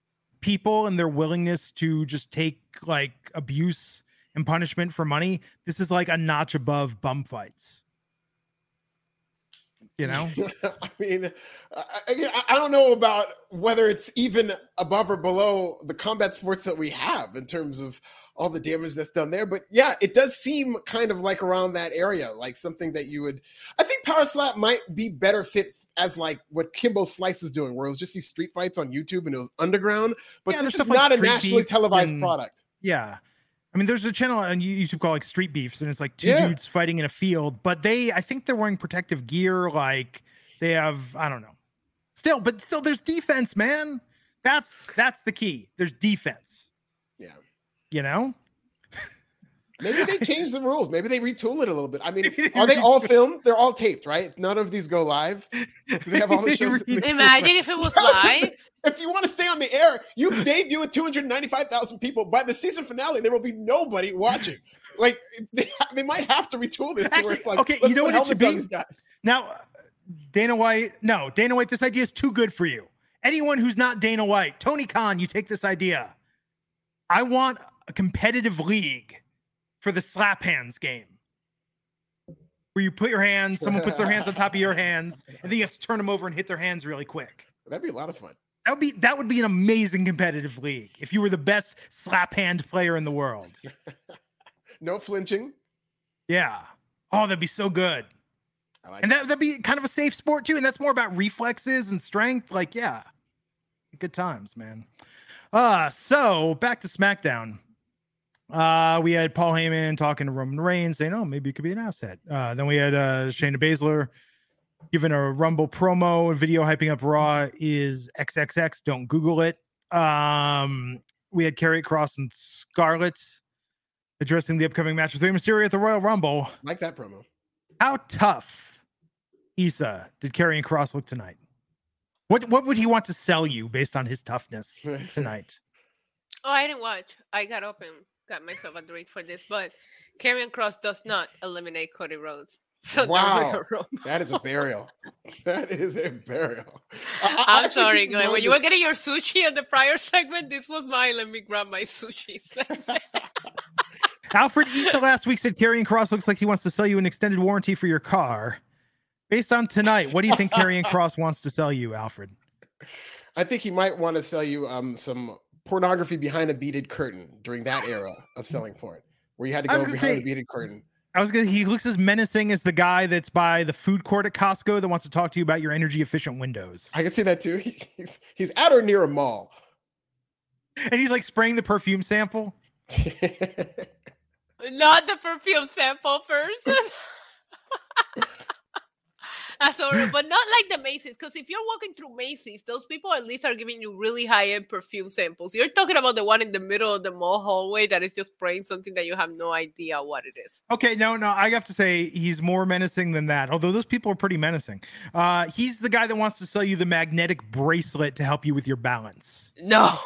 Speaker 5: people and their willingness to just take like abuse and punishment for money, this is like a notch above bum fights. You know?
Speaker 7: I mean, I, I, I don't know about whether it's even above or below the combat sports that we have in terms of all the damage that's done there. But yeah, it does seem kind of like around that area, like something that you would, I think Power Slap might be better fit as like what Kimbo Slice was doing, where it was just these street fights on YouTube and it was underground, but
Speaker 5: Yeah,
Speaker 7: this
Speaker 5: there's
Speaker 7: is
Speaker 5: stuff like
Speaker 7: not a
Speaker 5: Street
Speaker 7: nationally
Speaker 5: Beefs
Speaker 7: televised
Speaker 5: and-
Speaker 7: product.
Speaker 5: Yeah. I mean, there's a channel on YouTube called like Street Beefs, and it's like two
Speaker 7: Yeah.
Speaker 5: dudes fighting in a field, but they, I think they're wearing protective gear. Like they have, I don't know. Still, but still, there's defense, man. That's that's the key. There's defense.
Speaker 7: Yeah.
Speaker 5: You know?
Speaker 7: Maybe they changed the rules. Maybe they retool it a little bit. I mean,
Speaker 5: Maybe they
Speaker 7: are they all
Speaker 5: retool-
Speaker 7: filmed? They're all taped, right? None of these go live. Do they have all the
Speaker 5: They
Speaker 7: shows?
Speaker 5: re-
Speaker 6: Imagine if it was live.
Speaker 7: If you want to stay on the air, you debut with two hundred ninety-five thousand people. By the season finale, there will be nobody watching. Like they, they might have to retool this. to where it's
Speaker 5: Actually,
Speaker 7: like,
Speaker 5: okay,
Speaker 7: let's
Speaker 5: you know
Speaker 7: put
Speaker 5: what it should
Speaker 7: helmets on
Speaker 5: be?
Speaker 7: these guys.
Speaker 5: Now, Dana White, no, Dana White, this idea is too good for you. Anyone who's not Dana White, Tony Khan, you take this idea. I want a competitive league for the slap hands game, where you put your hands, someone puts their hands on top of your hands, and then you have to turn them over and hit their hands really quick.
Speaker 7: That'd be a lot of fun.
Speaker 5: That would be that would be an amazing competitive league if you were the best slap hand player in the world.
Speaker 7: No flinching.
Speaker 5: Yeah. Oh, that'd be so good.
Speaker 7: I like
Speaker 5: And that, that'd be kind of a safe sport too. And that's more about reflexes and strength. Like, yeah, good times, man. Uh, so back to SmackDown. Uh, we had Paul Heyman talking to Roman Reigns saying, oh, maybe it could be an asset. Uh, then we had uh, Shayna Baszler giving a Rumble promo and video hyping up Raw is triple X. Don't Google it. Um, we had Karrion Kross and Scarlett addressing the upcoming match with Rey Mysterio at the Royal Rumble.
Speaker 7: like that promo.
Speaker 5: How tough, Issa, did Karrion Kross look tonight? What what would he want to sell you based on his toughness tonight?
Speaker 6: Oh, I didn't watch. I got up and got myself a drink for this, but Karrion Kross does not eliminate Cody Rhodes. from the
Speaker 7: Wow.
Speaker 6: Royal Rumble.
Speaker 7: That is a burial. That is a burial. I- I
Speaker 6: I'm
Speaker 7: actually
Speaker 6: sorry,
Speaker 7: didn't
Speaker 6: Glenn.
Speaker 7: know
Speaker 6: When you
Speaker 7: this-
Speaker 6: were getting your sushi at the prior segment, this was my let me grab my sushi segment.
Speaker 5: Alfred Issa last week said Karrion Kross looks like he wants to sell you an extended warranty for your car. Based on tonight, what do you think Karrion Kross wants to sell you, Alfred?
Speaker 7: I think he might want to sell you um some pornography behind a beaded curtain during that era of selling porn, where you had to go behind say, a beaded curtain.
Speaker 5: I was gonna. He looks as menacing as the guy that's by the food court at Costco that wants to talk to you about your energy efficient windows.
Speaker 7: I can see that too. He's, he's at or near a mall,
Speaker 5: and he's like spraying the perfume sample.
Speaker 6: Not the perfume sample first. That's horrible, but not like the Macy's. Because if you're walking through Macy's, those people at least are giving you really high-end perfume samples. You're talking about the one in the middle of the mall hallway that is just spraying something that you have no idea what it is.
Speaker 5: Okay, no, no, I have to say he's more menacing than that. Although those people are pretty menacing. Uh, he's the guy that wants to sell you the magnetic bracelet to help you with your balance.
Speaker 6: No.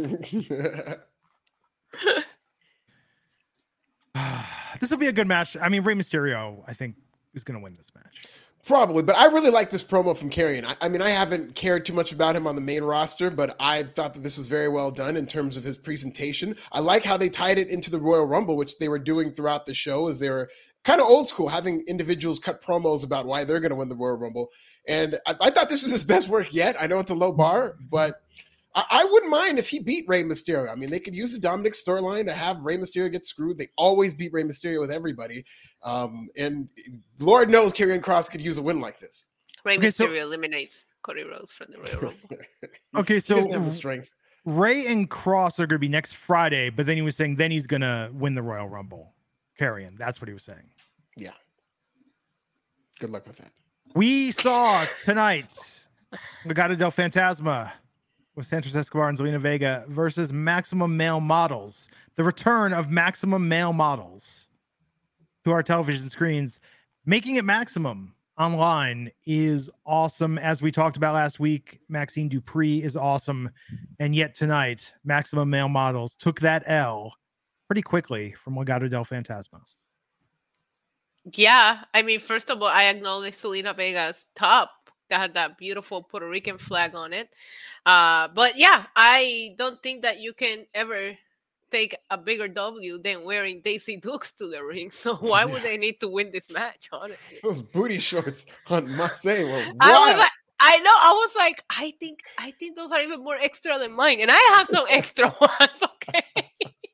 Speaker 5: This will be a good match. I mean, Rey Mysterio, I think, is going to win this match.
Speaker 7: Probably, but I really like this promo from Karrion. I, I mean, I haven't cared too much about him on the main roster, but I thought that this was very well done in terms of his presentation. I like how they tied it into the Royal Rumble, which they were doing throughout the show, as they were kind of old school, having individuals cut promos about why they're going to win the Royal Rumble. And I, I thought this is his best work yet. I know it's a low bar, but I, I wouldn't mind if he beat Rey Mysterio. I mean, they could use the Dominic storyline to have Rey Mysterio get screwed. They always beat Rey Mysterio with everybody. Um, and Lord knows Karrion Kross could use a win like this.
Speaker 6: Rey
Speaker 5: okay,
Speaker 6: Mysterio
Speaker 5: so,
Speaker 6: eliminates Cody Rhodes from the Royal Rumble.
Speaker 5: Okay, so
Speaker 7: he doesn't have the strength.
Speaker 5: Rey and Kross are going to be next Friday, but then he was saying then he's going to win the Royal Rumble. Karrion, that's what he was saying.
Speaker 7: Yeah. Good luck with that.
Speaker 5: We saw tonight Legado del Fantasma with Santos Escobar and Zelina Vega versus Maximum Male Models. The return of Maximum Male Models to our television screens. Making it Maximum online is awesome. As we talked about last week, Maxine Dupree is awesome. And yet tonight, Maximum Male Models took that L pretty quickly from Legado del Fantasma.
Speaker 6: Yeah, I mean, first of all, I acknowledge Zelina Vega's top that had that beautiful Puerto Rican flag on it. Uh, but yeah, I don't think that you can ever take a bigger W than wearing Daisy Dukes to the ring. So why would they need to win this match, honestly?
Speaker 7: Those booty shorts on Marseille were wild.
Speaker 6: I was like, I know, I was like, I think, I think those are even more extra than mine. And I have some extra ones, okay?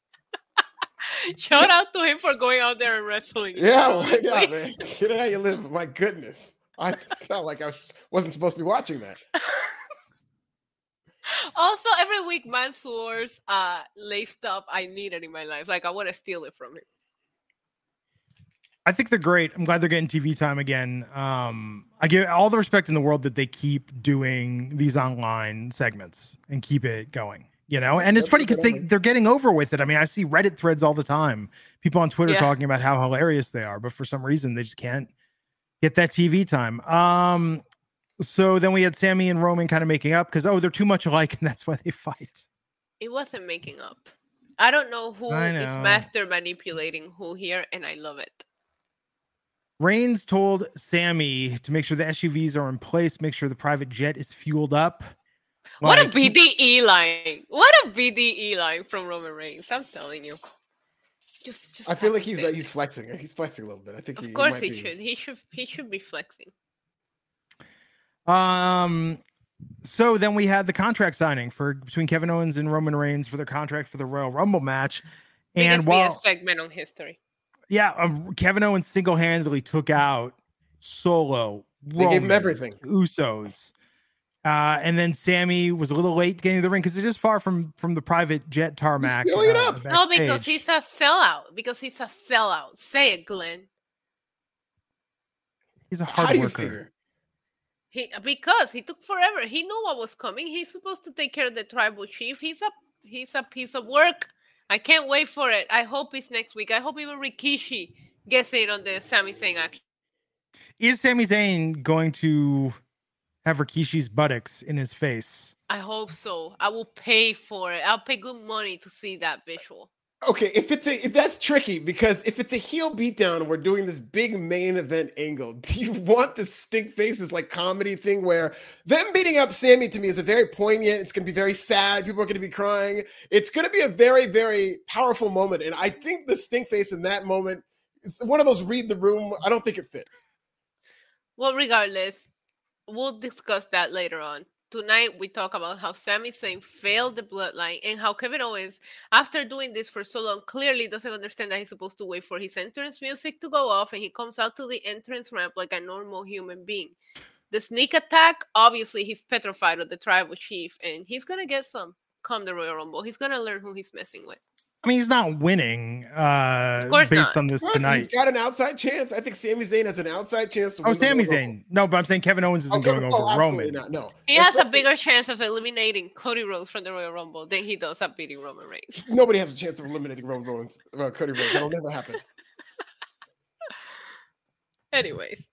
Speaker 6: Shout out to him for going out there and wrestling.
Speaker 7: Yeah, well, yeah, man. Get it how you live. My goodness. I felt like I was, wasn't supposed to be watching that.
Speaker 6: Also, every week, Mansoor's uh, laced up I need it in my life. Like, I want to steal it from him.
Speaker 5: I think they're great. I'm glad they're getting T V time again. Um, I give all the respect in the world that they keep doing these online segments and keep it going. You know, and it's funny because they, they're getting over with it. I mean, I see Reddit threads all the time. People on Twitter yeah. talking about how hilarious they are, but for some reason they just can't get that T V time. Um, so then we had Sammy and Roman kind of making up because, oh, they're too much alike, and that's why they fight.
Speaker 6: It wasn't making up. I don't know who
Speaker 5: know.
Speaker 6: is master manipulating who here, and I love it.
Speaker 5: Reigns told Sammy to make sure the S U Vs are in place, make sure the private jet is fueled up.
Speaker 6: What
Speaker 5: like,
Speaker 6: a B D E line. What a B D E line from Roman Reigns. I'm telling you. Just, just
Speaker 7: I feel like he's uh, he's flexing. He's flexing a little bit. I think
Speaker 6: Of
Speaker 7: he,
Speaker 6: course
Speaker 7: he,
Speaker 6: he should. He should he should be flexing.
Speaker 5: Um so then we had the contract signing for between Kevin Owens and Roman Reigns for their contract for the Royal Rumble match. And while
Speaker 6: a segment on history.
Speaker 5: Yeah, um, Kevin Owens single-handedly took out Solo,
Speaker 7: They
Speaker 5: Roman,
Speaker 7: gave him everything.
Speaker 5: Usos. Uh, and then Sammy was a little late getting to the ring because it is far from from the private jet tarmac.
Speaker 7: He's filling it
Speaker 5: uh,
Speaker 7: up.
Speaker 6: No, because he's a sellout. Because he's a sellout. Say it, Glenn.
Speaker 5: He's a hard
Speaker 7: How do you
Speaker 5: worker.
Speaker 7: figure?
Speaker 6: He because he took forever. He knew what was coming. He's supposed to take care of the tribal chief. He's a he's a piece of work. I can't wait for it. I hope it's next week. I hope even Rikishi gets in on the Sami Zayn action.
Speaker 5: Is Sami Zayn going to have Rikishi's buttocks in his face?
Speaker 6: I hope so. I will pay for it. I'll pay good money to see that visual.
Speaker 7: Okay, if it's a if that's tricky because if it's a heel beatdown and we're doing this big main event angle, do you want the stink faces like comedy thing where them beating up Sammy to me is a very poignant, it's gonna be very sad, people are gonna be crying. It's gonna be a very, very powerful moment. And I think the stink face in that moment, it's one of those read the room. I don't think it fits.
Speaker 6: Well, regardless, we'll discuss that later on. tonight we talk about how Sami Zayn failed the bloodline and how Kevin Owens, after doing this for so long, clearly doesn't understand that he's supposed to wait for his entrance music to go off, and he comes out to the entrance ramp like a normal human being. The sneak attack, obviously he's petrified of the tribal chief, and he's gonna get some come the Royal Rumble. He's gonna learn who he's messing with.
Speaker 5: I mean, he's not winning uh,
Speaker 6: Of course
Speaker 5: based
Speaker 6: not.
Speaker 5: on this
Speaker 7: What?
Speaker 5: tonight.
Speaker 7: He's got an outside chance. I think Sami Zayn has an outside chance to
Speaker 5: Oh,
Speaker 7: win the
Speaker 5: Sami
Speaker 7: Royal Rumble.
Speaker 5: Zayn. No, but I'm saying Kevin Owens isn't
Speaker 7: Okay,
Speaker 5: going
Speaker 7: oh,
Speaker 5: over
Speaker 7: absolutely
Speaker 5: Roman.
Speaker 7: not. No,
Speaker 6: He has a
Speaker 7: Especially-
Speaker 6: bigger chance of eliminating Cody Rhodes from the Royal Rumble than he does of beating Roman Reigns.
Speaker 7: Nobody has a chance of eliminating Roman Reigns, uh, Cody Rhodes. That'll never happen.
Speaker 6: Anyways.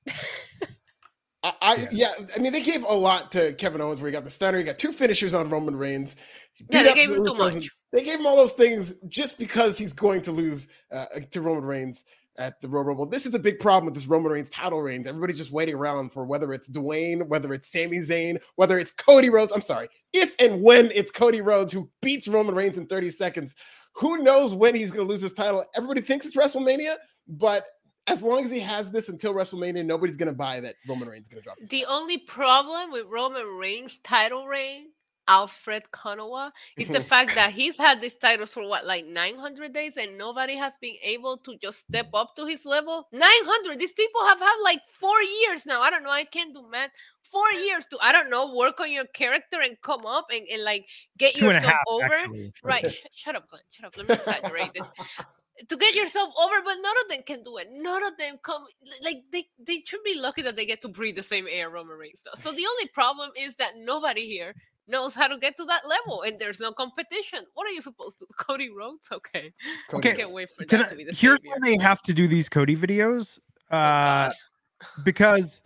Speaker 7: I, I yeah, I mean they gave a lot to Kevin Owens where he got the stunner, he got two finishers on Roman Reigns.
Speaker 6: Yeah,
Speaker 7: beat
Speaker 6: they
Speaker 7: up
Speaker 6: gave
Speaker 7: the
Speaker 6: him too
Speaker 7: Usos, and
Speaker 6: much.
Speaker 7: They gave him all those things just because he's going to lose uh, to Roman Reigns at the Royal Rumble. This is a big problem with this Roman Reigns title reigns. Everybody's just waiting around for whether it's Dwayne, whether it's Sami Zayn, whether it's Cody Rhodes. I'm sorry, if and when it's Cody Rhodes who beats Roman Reigns in thirty seconds, who knows when he's going to lose his title? Everybody thinks it's WrestleMania, but as long as he has this until WrestleMania, nobody's going to buy that Roman Reigns is going to drop his
Speaker 6: The
Speaker 7: title.
Speaker 6: only problem with Roman Reigns' title reign, Alfred Konuwa, is the
Speaker 7: Mhm.
Speaker 6: fact that he's had this title for what, like nine hundred days, and nobody has been able to just step up to his level. nine hundred. These people have had like four years now. I don't know. I can't do math. Four years to, I don't know, work on your character and come up and, and like get
Speaker 5: Two and a
Speaker 6: yourself
Speaker 5: half,
Speaker 6: over.
Speaker 5: actually.
Speaker 6: Right. Sh- shut up, Glenn. Shut up. Let me exaggerate this. To get yourself over, but none of them can do it. None of them come, like, they, they should be lucky that they get to breathe the same air Roman Reigns does. So the only problem is that nobody here knows how to get to that level, and there's no competition. What are you supposed to do? Cody Rhodes? Okay.
Speaker 7: Cody
Speaker 6: I
Speaker 5: Okay,
Speaker 6: can't wait for
Speaker 5: Can
Speaker 6: that
Speaker 5: I,
Speaker 6: to be the
Speaker 5: here's
Speaker 6: savior.
Speaker 5: why they have to do these Cody videos.
Speaker 6: Oh,
Speaker 5: Uh,
Speaker 6: God.
Speaker 5: because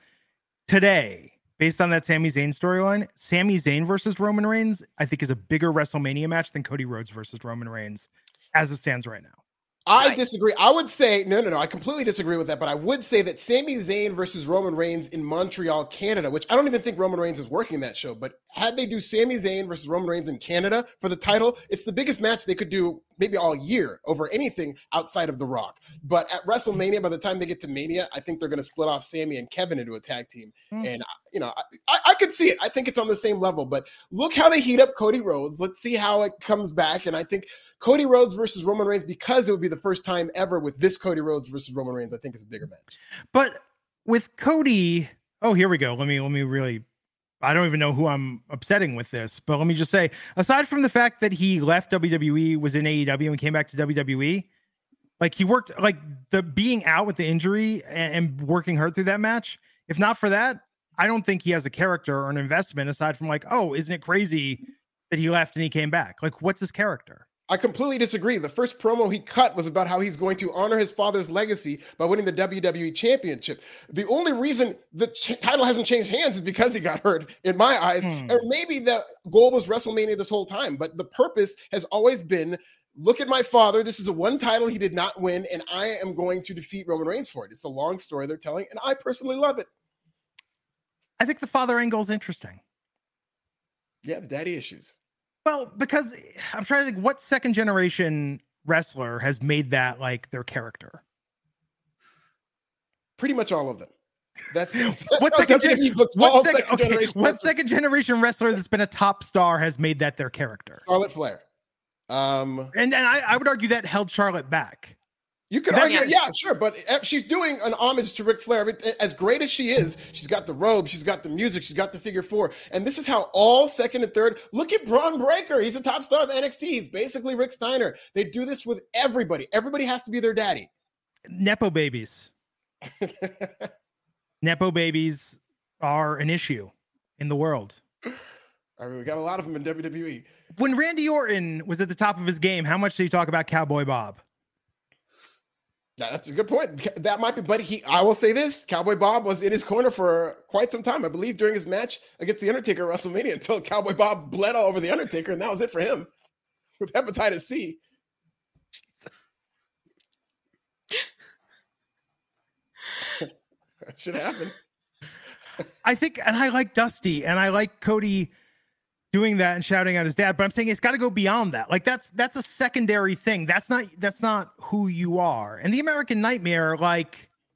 Speaker 5: today, based on that Sami Zayn storyline, Sami Zayn versus Roman Reigns, I think, is a bigger WrestleMania match than Cody Rhodes versus Roman Reigns as it stands right now.
Speaker 7: I
Speaker 6: Right.
Speaker 7: disagree. I would say no, no, no. I completely disagree with that. But I would say that Sami Zayn versus Roman Reigns in Montreal, Canada, which I don't even think Roman Reigns is working that show. But had they do Sami Zayn versus Roman Reigns in Canada for the title, it's the biggest match they could do maybe all year over anything outside of The Rock. But at WrestleMania, by the time they get to Mania, I think they're going to split off Sami and Kevin into a tag team.
Speaker 5: Hmm.
Speaker 7: And you know, I, I, I could see it. I think it's on the same level. But look how they heat up Cody Rhodes. Let's see how it comes back. And I think Cody Rhodes versus Roman Reigns, because it would be the first time ever with this Cody Rhodes versus Roman Reigns, I think is a bigger match.
Speaker 5: But with Cody, oh, here we go. Let me let me really. I don't even know who I'm upsetting with this, but let me just say, aside from the fact that he left W W E, was in A E W, and came back to W W E, like he worked, like the being out with the injury and, and working hurt through that match. If not for that, I don't think he has a character or an investment aside from like, oh, isn't it crazy that he left and he came back? Like, what's his character?
Speaker 7: I completely disagree. The first promo he cut was about how he's going to honor his father's legacy by winning the W W E Championship. The only reason the ch- title hasn't changed hands is because he got hurt, in my eyes.
Speaker 5: Hmm.
Speaker 7: Or maybe the goal was WrestleMania this whole time, but the purpose has always been, look at my father. This is a one title he did not win, and I am going to defeat Roman Reigns for it. It's a long story they're telling, and I personally love it.
Speaker 5: I think the father angle is interesting.
Speaker 7: Yeah, the daddy issues.
Speaker 5: Well, because I'm trying to think what second generation wrestler has made that like their character.
Speaker 7: Pretty much all of them. That's, that's
Speaker 5: What
Speaker 7: how
Speaker 5: second,
Speaker 7: W W E
Speaker 5: gen-
Speaker 7: books
Speaker 5: what
Speaker 7: all
Speaker 5: second,
Speaker 7: second
Speaker 5: okay,
Speaker 7: generation
Speaker 5: what
Speaker 7: wrestlers.
Speaker 5: second generation wrestler that's been a top star has made that their character?
Speaker 7: Charlotte Flair. Um,
Speaker 5: And and I, I would argue that held Charlotte back.
Speaker 7: You could
Speaker 5: That-
Speaker 7: argue, yeah, sure, but she's doing an homage to Ric Flair. As great as she is, she's got the robe, she's got the music, she's got the figure four, and this is how all second and third. Look at Braun Breaker; he's a top star of N X T. He's basically Rick Steiner. They do this with everybody. Everybody has to be their daddy.
Speaker 5: Nepo babies. Nepo babies are an issue in the world.
Speaker 7: I mean, we got a lot of them in W W E.
Speaker 5: When Randy Orton was at the top of his game, how much did he talk about Cowboy Bob?
Speaker 7: Yeah, that's a good point. That might be, but he. I will say this: Cowboy Bob was in his corner for quite some time. I believe during his match against the Undertaker at WrestleMania, until Cowboy Bob bled all over the Undertaker, and that was it for him with hepatitis C. That should happen.
Speaker 5: I think, and I like Dusty, and I like Cody doing that and shouting at his dad. But I'm saying it's got to go beyond that. Like that's that's a secondary thing. That's not that's not who you are. And the American Nightmare, like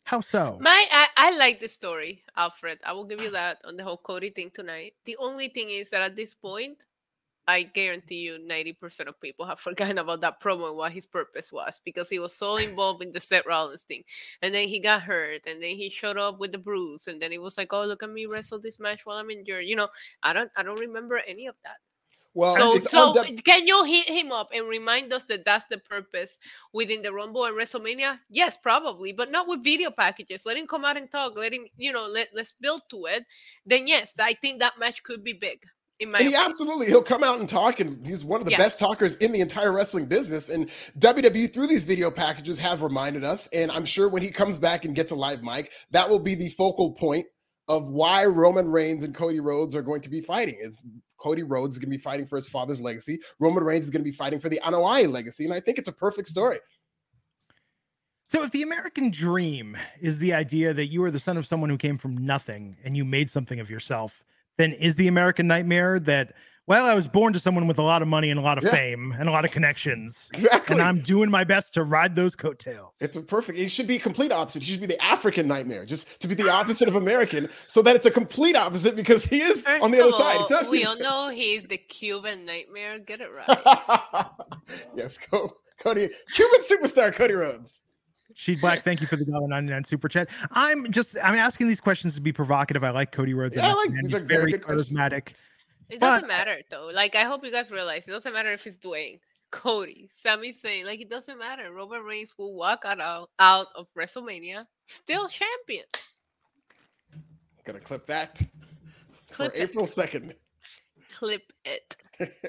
Speaker 5: How so?
Speaker 6: My, I, I like the story, Alfred. I will give you that on the whole Cody thing tonight. The only thing is that at this point, I guarantee you ninety percent of people have forgotten about that promo and what his purpose was, because he was so involved in the Seth Rollins thing. And then he got hurt, and then he showed up with the bruise, and then he was like, oh, look at me wrestle this match while I'm injured. You know, I don't I don't remember any of that.
Speaker 7: Well,
Speaker 6: So,
Speaker 7: it's
Speaker 6: so
Speaker 7: unde-
Speaker 6: can you hit him up and remind us that that's the purpose within the Rumble and WrestleMania? Yes, probably, but not with video packages. Let him come out and talk. Let him, you know, let, let's build to it. Then, yes, I think that match could be big. In my
Speaker 7: and he
Speaker 6: opinion.
Speaker 7: absolutely, he'll come out and talk, and he's one of the
Speaker 6: Yeah.
Speaker 7: best talkers in the entire wrestling business. And W W E, through these video packages, have reminded us, and I'm sure when he comes back and gets a live mic, that will be the focal point of why Roman Reigns and Cody Rhodes are going to be fighting. Is Cody Rhodes is going to be fighting for his father's legacy. Roman Reigns is going to be fighting for the Anoa'i legacy, and I think it's a perfect story.
Speaker 5: So if the American dream is the idea that you are the son of someone who came from nothing and you made something of yourself, then is the American nightmare that, well, I was born to someone with a lot of money and a lot of
Speaker 7: Yeah.
Speaker 5: fame and a lot of connections.
Speaker 7: Exactly.
Speaker 5: And I'm doing my best to ride those coattails.
Speaker 7: It's a perfect, it should be complete opposite. It should be the African nightmare, just to be the opposite of American, so that it's a complete opposite, because he is
Speaker 6: First
Speaker 7: on the other
Speaker 6: of
Speaker 7: side.
Speaker 6: all,
Speaker 7: It's not
Speaker 6: we
Speaker 7: the-
Speaker 6: all know he's the Cuban nightmare. Get it right.
Speaker 7: Yes, Co- Cody, Cuban superstar Cody Rhodes.
Speaker 5: Sheed Black, thank you for the one dollar ninety-nine super chat. I'm just, I'm asking these questions to be provocative. I like Cody Rhodes.
Speaker 7: Yeah, I
Speaker 5: enough,
Speaker 7: like-
Speaker 5: man.
Speaker 7: these
Speaker 5: He's
Speaker 7: are very
Speaker 5: very
Speaker 7: good questions.
Speaker 5: charismatic.
Speaker 6: It
Speaker 5: But-
Speaker 6: doesn't matter though. Like, I hope you guys realize it doesn't matter if it's Dwayne, Cody, Sami Zayn. Like, it doesn't matter. Roman Reigns will walk out out of WrestleMania still champion.
Speaker 7: Gonna clip that
Speaker 6: Clip
Speaker 7: for
Speaker 6: it.
Speaker 7: April second.
Speaker 6: Clip it.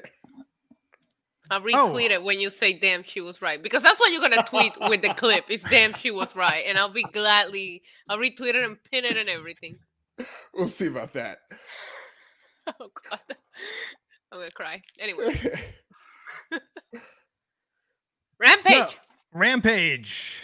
Speaker 6: I'll
Speaker 5: Oh.
Speaker 6: retweet it when you say "damn, she was right," because that's what you're gonna tweet with the clip. It's "damn, she was right," and I'll be gladly I'll retweet it and pin it and everything.
Speaker 7: We'll see about that.
Speaker 6: Oh god, I'm gonna cry. Anyway, Rampage.
Speaker 5: So, Rampage.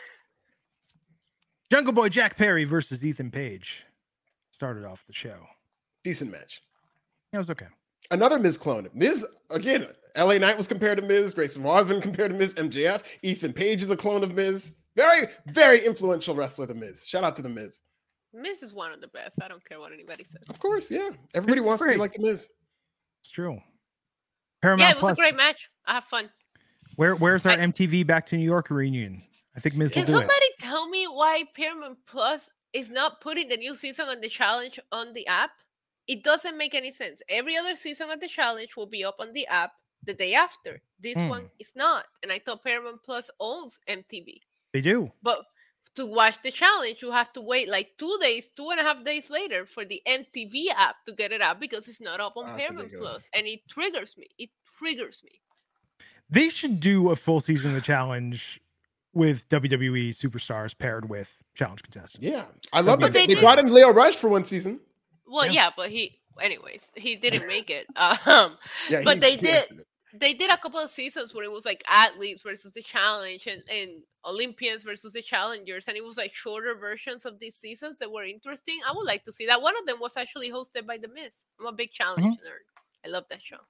Speaker 5: Jungle Boy Jack Perry versus Ethan Page started off the show.
Speaker 7: Decent match.
Speaker 5: It was okay.
Speaker 7: Another Miz clone. Miz, again, L A Knight was compared to Miz. Grayson Waller has been compared to Miz. M J F. Ethan Page is a clone of Miz. Very, very influential wrestler, the Miz. Shout out to the Miz.
Speaker 6: Miz is one of the best. I don't care what anybody says.
Speaker 7: Of course, yeah. Everybody
Speaker 5: Miz is
Speaker 7: wants to be
Speaker 5: great.
Speaker 7: like the Miz.
Speaker 5: It's true. Paramount
Speaker 6: Yeah, it was
Speaker 5: Plus.
Speaker 6: a great match. I have fun.
Speaker 5: Where, where's our
Speaker 6: I-
Speaker 5: M T V Back to New York reunion? I think Miz will
Speaker 6: Can
Speaker 5: do
Speaker 6: somebody
Speaker 5: it.
Speaker 6: tell me why Paramount Plus is not putting the new season on the challenge on the app? It doesn't make any sense. Every other season of the challenge will be up on the app the day after. This
Speaker 5: Hmm.
Speaker 6: one is not. And I thought Paramount Plus owns M T V.
Speaker 5: They do.
Speaker 6: But to watch the challenge, you have to wait like two days, two and a half days later for the M T V app to get it up because it's not up on
Speaker 7: That's
Speaker 6: Paramount
Speaker 7: ridiculous.
Speaker 6: Plus. And it triggers me. It triggers me.
Speaker 5: They should do a full season of the challenge with W W E superstars paired with challenge contestants.
Speaker 7: Yeah. I love
Speaker 5: But
Speaker 7: that. They,
Speaker 6: they
Speaker 7: they
Speaker 6: did-
Speaker 7: brought in Leo Rush for one season.
Speaker 6: Well,
Speaker 5: Yeah.
Speaker 6: yeah, but he, anyways, he didn't make it. Um,
Speaker 7: Yeah,
Speaker 6: But
Speaker 7: he-
Speaker 6: they
Speaker 7: he
Speaker 6: did-
Speaker 7: acted it.
Speaker 6: they did a couple of seasons where it was like athletes versus the challenge and, and Olympians versus the challengers, and it was like shorter versions of these seasons that were interesting. I would like to see that. One of them was actually hosted by The Miz. I'm a big challenge
Speaker 5: Mm-hmm.
Speaker 6: nerd. I love that show.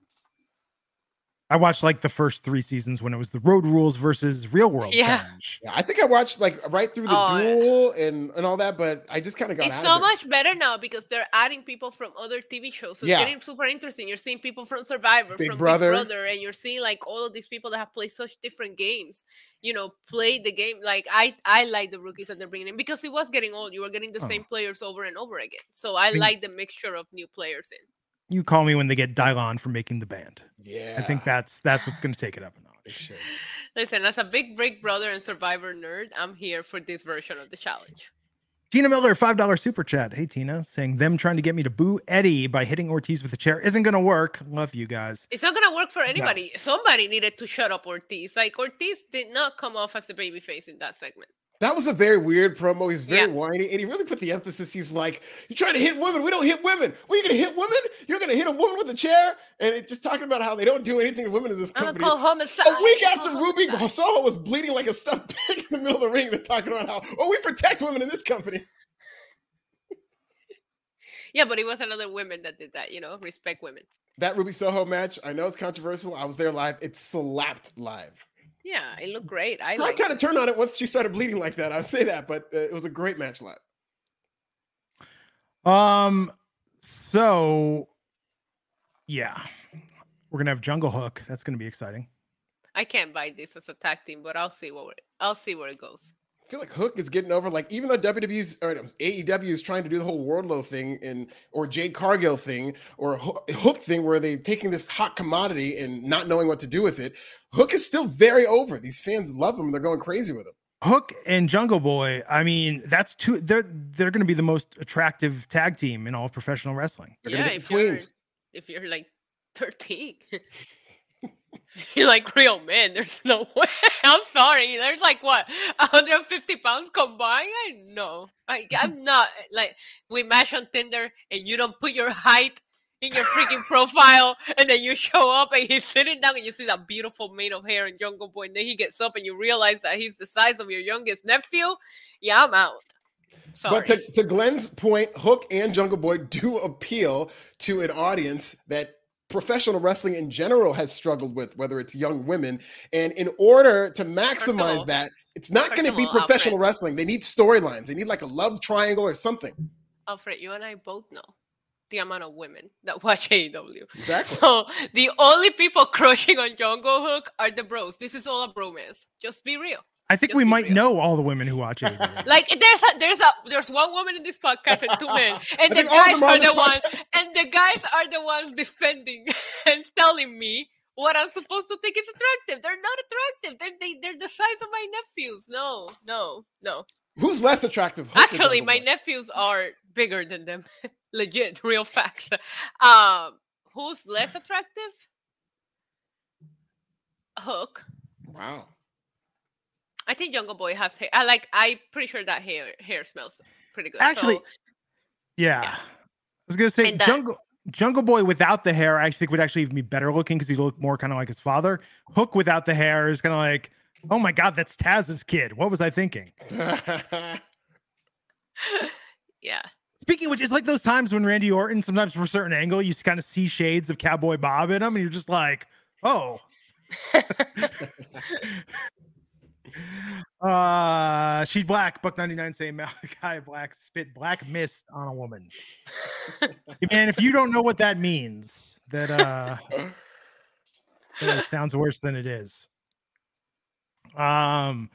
Speaker 5: I watched like the first three seasons when it was the Road Rules versus Real World
Speaker 6: Yeah.
Speaker 5: Challenge.
Speaker 7: Yeah, I think I watched like right through the
Speaker 6: Oh, yeah.
Speaker 7: duel and, and all that, but I just kind of got
Speaker 6: It's
Speaker 7: out
Speaker 6: so
Speaker 7: of it.
Speaker 6: much better now because they're adding people from other T V shows. So
Speaker 7: Yeah.
Speaker 6: it's getting super interesting. You're seeing people from Survivor,
Speaker 7: Big
Speaker 6: from
Speaker 7: Brother.
Speaker 6: Big Brother, and you're seeing like all of these people that have played such different games. You know, played the game. Like I, I like the rookies that they're bringing in because it was getting old. You were getting the
Speaker 5: Oh.
Speaker 6: same players over and over again. So I
Speaker 5: mean-
Speaker 6: like the mixture of new players in.
Speaker 5: You call me when they get Dylon for making the band.
Speaker 7: Yeah.
Speaker 5: I think that's that's what's going to take it up a
Speaker 7: They
Speaker 5: notch.
Speaker 7: should.
Speaker 6: Listen, as a big Big Brother and Survivor nerd, I'm here for this version of the challenge.
Speaker 5: Tina Miller, five dollar super chat. Hey, Tina, saying them trying to get me to boo Eddie by hitting Ortiz with a chair isn't going to work. Love you guys.
Speaker 6: It's not gonna work for anybody. Somebody needed to shut up Ortiz. Like Ortiz did not come off as the babyface in that segment.
Speaker 7: That was a very weird promo. He's very
Speaker 6: Yeah.
Speaker 7: whiny, and he really put the emphasis. He's like, "You're trying to hit women. We don't hit women. What, you gonna hit women? You're gonna hit a woman with a chair?" And it, just talking about how they don't do anything to women in this
Speaker 6: I'm gonna
Speaker 7: company.
Speaker 6: call homicide.
Speaker 7: A week
Speaker 6: I'm
Speaker 7: after
Speaker 6: gonna call
Speaker 7: Ruby
Speaker 6: homicide.
Speaker 7: Soho was bleeding like a stuffed pig in the middle of the ring, they're talking about how, "Oh, we protect women in this company."
Speaker 6: Yeah, but it was another women that did that, you know, respect women.
Speaker 7: That Ruby Soho match, I know it's controversial. I was there live. It slapped live.
Speaker 6: Yeah, it looked great. I
Speaker 7: I
Speaker 6: like
Speaker 7: kind of turned on it once she started bleeding like that. I'd say that, but uh, it was a great match live.
Speaker 5: Um, so yeah, we're gonna have Jungle Hook. That's gonna be exciting.
Speaker 6: I can't buy this as a tag team, but I'll see what I'll see where it goes.
Speaker 7: I feel like Hook is getting over, like, even though W W's or A E W is trying to do the whole Wardlow thing and or Jade Cargill thing or Hook thing where they're taking this hot commodity and not knowing what to do with it, Hook is still very over. These fans love him. They're going crazy with him.
Speaker 5: Hook and Jungle Boy, I mean, that's two. They're they're going to be the most attractive tag team in all of professional wrestling.
Speaker 7: They're
Speaker 6: Yeah,
Speaker 7: gonna get
Speaker 6: if
Speaker 7: the
Speaker 6: you're,
Speaker 7: twins.
Speaker 6: if you're like thirteen, you're like real men. There's no way. I'm sorry. There's like what one hundred fifty pounds combined. I know. I, I'm not like we match on Tinder and you don't put your height in your freaking profile, and then you show up and he's sitting down and you see that beautiful mane of hair and Jungle Boy, and then he gets up and you realize that he's the size of your youngest nephew. Yeah, I'm out. Sorry.
Speaker 7: But to, to Glenn's point, Hook and Jungle Boy do appeal to an audience that professional wrestling in general has struggled with, whether it's young women. And in order to maximize
Speaker 6: all,
Speaker 7: that, it's not going to
Speaker 6: of
Speaker 7: be
Speaker 6: all,
Speaker 7: professional
Speaker 6: Alfred.
Speaker 7: wrestling. They need storylines. They need like a love triangle or something.
Speaker 6: Alfred, you and I both know the amount of women that watch A E W.
Speaker 7: Exactly.
Speaker 6: So the only people crushing on Jungle Hook are the bros. This is all a bromance. Just be real.
Speaker 5: I think
Speaker 6: Just
Speaker 5: we
Speaker 6: be
Speaker 5: might
Speaker 6: real.
Speaker 5: know all the women who watch it.
Speaker 6: Like there's a there's a there's one woman in this podcast and two men, and
Speaker 7: I
Speaker 6: the
Speaker 7: think all of
Speaker 6: guys
Speaker 7: them are
Speaker 6: are
Speaker 7: on this
Speaker 6: the ones,
Speaker 7: podcast.
Speaker 6: and the guys are the ones defending and telling me what I'm supposed to think is attractive. They're not attractive. They're they, they're the size of my nephews. No, no, no.
Speaker 7: Who's less attractive? Hook or
Speaker 6: Actually,
Speaker 7: Jungle
Speaker 6: my
Speaker 7: Boy?
Speaker 6: nephews are bigger than them. Legit, real facts. Um, who's less attractive? Hook.
Speaker 7: Wow.
Speaker 6: I think Jungle Boy has hair. I like. I'm pretty sure that hair hair smells pretty good.
Speaker 5: Actually,
Speaker 6: so,
Speaker 5: Yeah.
Speaker 6: Yeah.
Speaker 5: I was gonna say
Speaker 6: And that-
Speaker 5: Jungle Jungle Boy without the hair, I think would actually even be better looking because he looked more kind of like his father. Hook without the hair is kind of like, oh my god, that's Taz's kid. What was I thinking?
Speaker 6: yeah.
Speaker 5: Speaking of which, it's like those times when Randy Orton, sometimes from a certain angle, you kind of see shades of Cowboy Bob in him, and you're just like, oh. uh She's Black, Buck ninety-nine saying Malachi Black spit black mist on a woman. Man, if you don't know what that means, that uh it sounds worse than it is. Um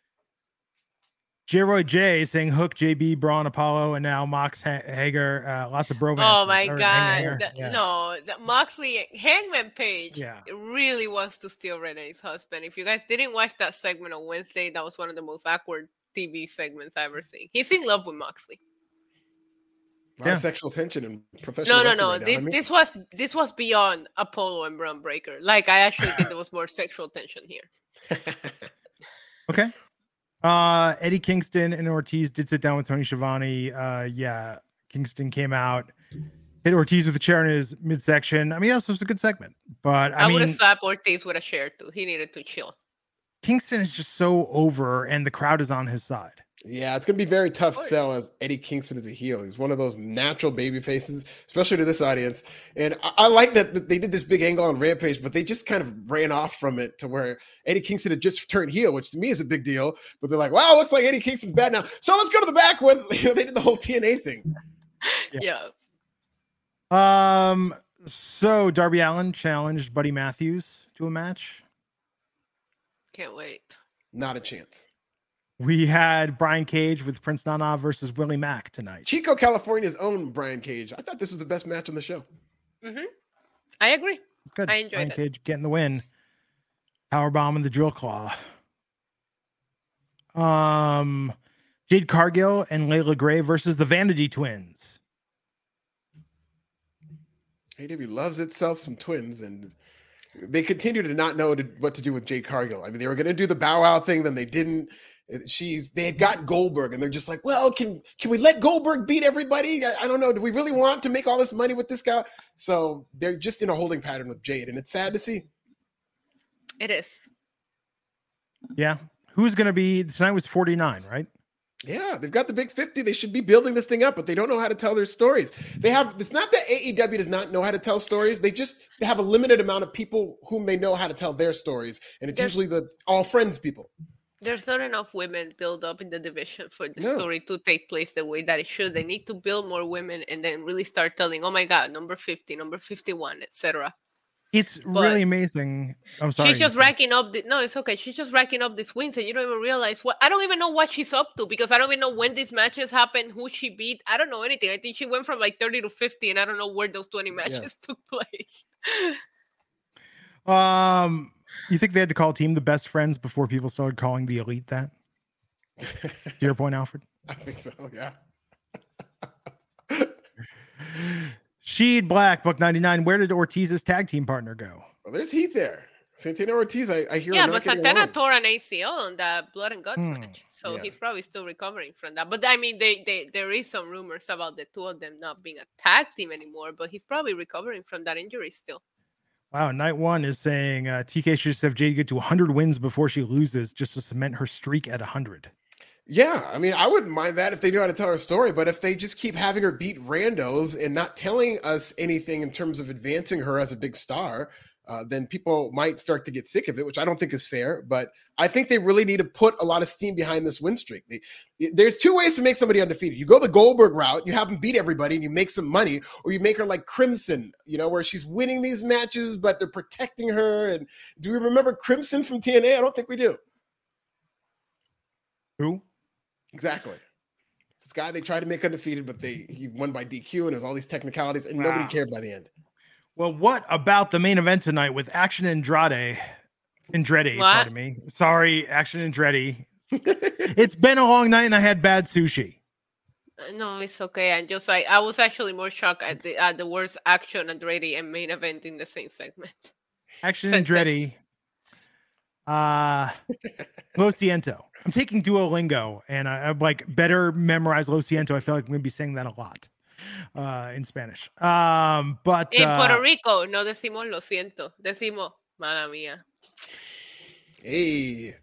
Speaker 5: J-Roy J saying Hook, J B, Braun, Apollo, and now Mox ha- Hager. Uh, lots of bromance.
Speaker 6: Oh my
Speaker 5: Or
Speaker 6: god.
Speaker 5: Hanger,
Speaker 6: The-
Speaker 5: yeah.
Speaker 6: No, the Moxley Hangman Page
Speaker 5: Yeah.
Speaker 6: really wants to steal Renee's husband. If you guys didn't watch that segment on Wednesday, that was one of the most awkward T V segments I've ever seen. He's in love with Moxley.
Speaker 7: A lot
Speaker 5: Yeah.
Speaker 7: of sexual tension in professional
Speaker 6: No, no,
Speaker 7: wrestling
Speaker 6: no.
Speaker 7: right now.
Speaker 6: This
Speaker 7: I mean,
Speaker 6: this was this was beyond Apollo and Braun Breaker. Like I actually think there was more sexual tension here.
Speaker 5: Okay. Uh, Eddie Kingston and Ortiz did sit down with Tony Schiavone. Uh, yeah, Kingston came out, hit Ortiz with a chair in his midsection. I mean, this was a good segment, but I,
Speaker 6: I, would
Speaker 5: mean,
Speaker 6: have slapped Ortiz with a chair too. He needed to chill.
Speaker 5: Kingston is just so over, and the crowd is on his side.
Speaker 7: yeah, it's going to be very tough
Speaker 6: course.
Speaker 7: sell as Eddie Kingston is a heel. He's one of those natural baby faces, especially to this audience. And I, I like that that they did this big angle on Rampage, but they just kind of ran off from it to where Eddie Kingston had just turned heel, which to me is a big deal. But they're like, wow, looks like Eddie Kingston's bad now. So let's go to the back when you know, they did the whole T N A thing.
Speaker 5: Yeah.
Speaker 6: Yeah.
Speaker 5: Um, so Darby Allin challenged Buddy Matthews to a match.
Speaker 6: Can't wait.
Speaker 7: Not a chance.
Speaker 5: We had Brian Cage with Prince Nana versus Willie Mack tonight.
Speaker 7: Chico, California's own Brian Cage. I thought this was the best match on the show.
Speaker 6: Mm-hmm. I agree.
Speaker 5: Good.
Speaker 6: I enjoyed
Speaker 5: Brian
Speaker 6: it.
Speaker 5: Cage getting the win. Powerbomb and the drill claw. Um, Jade Cargill and Layla Gray versus the Vanity Twins.
Speaker 7: A E W loves itself some twins, and they continue to not know to, what to do with Jade Cargill. I mean, they were going to do the Bow Wow thing, then they didn't. She's they had got Goldberg, and they're just like, well, can can we let Goldberg beat everybody? I, I don't know. Do we really want to make all this money with this guy? So they're just in a holding pattern with Jade, and it's sad to see.
Speaker 6: It is.
Speaker 5: Yeah. Who's going to be tonight was forty-nine, right?
Speaker 7: Yeah, they've got the big fifty. They should be building this thing up, but they don't know how to tell their stories. They have, it's not that A E W does not know how to tell stories. They just they have a limited amount of people whom they know how to tell their stories. And it's There's, usually the all friends people.
Speaker 6: There's not enough women built up in the division for the
Speaker 7: No.
Speaker 6: story to take place the way that it should. They need to build more women and then really start telling, oh my God, number fifty, number fifty-one, et cetera.
Speaker 5: It's but really amazing. I'm sorry.
Speaker 6: She's just racking up. The, no, it's okay. She's just racking up these wins, and you don't even realize what. I don't even know what she's up to because I don't even know when these matches happened, who she beat. I don't know anything. I think she went from like thirty to fifty, and I don't know where those twenty matches yeah. took place.
Speaker 5: um, you think they had to call Team the Best Friends before people started calling the Elite that? To your point, Alfred.
Speaker 7: I think so. Yeah.
Speaker 5: Sheed Black, Buck ninety-nine. Where did Ortiz's tag team partner go?
Speaker 7: Well, there's Heath there. Santana Ortiz, I, I hear.
Speaker 6: Yeah, but Santana tore an A C L on that Blood and Guts
Speaker 5: Hmm.
Speaker 6: match, so
Speaker 7: Yeah.
Speaker 6: he's probably still recovering from that. But I mean, they, they there is some rumors about the two of them not being a tag team anymore. But he's probably recovering from that injury still.
Speaker 5: Wow, Night One is saying uh, T K should just have Jade get to one hundred wins before she loses, just to cement her streak at one hundred.
Speaker 7: Yeah, I mean, I wouldn't mind that if they knew how to tell her story, but if they just keep having her beat randos and not telling us anything in terms of advancing her as a big star, uh, then people might start to get sick of it, which I don't think is fair. But I think they really need to put a lot of steam behind this win streak. They, there's two ways to make somebody undefeated. You go the Goldberg route, you have them beat everybody and you make some money, or you make her like Crimson, you know, where she's winning these matches, but they're protecting her. And do we remember Crimson from T N A? I don't think we do.
Speaker 5: Who?
Speaker 7: Exactly. This guy they tried to make undefeated, but they he won by D Q, and there's all these technicalities, and
Speaker 5: Wow.
Speaker 7: nobody cared by the end.
Speaker 5: Well, what about the main event tonight with Action Andrade? Andretti,
Speaker 6: What?
Speaker 5: pardon me. Sorry, Action Andretti. It's been a long night, and I had bad sushi.
Speaker 6: Uh, No, it's okay. And just like I was actually more shocked at the at the words Action Andretti and main event in the same segment.
Speaker 5: Action
Speaker 6: Sentence.
Speaker 5: Andretti. Uh, Lo Ciento. I'm taking Duolingo, and I, I'm like better memorize Lo Ciento. I feel like I'm going to be saying that a lot uh, in Spanish. Um, but
Speaker 6: In
Speaker 5: uh,
Speaker 6: Puerto Rico, no decimos lo siento, decimos mala mía.
Speaker 7: Hey,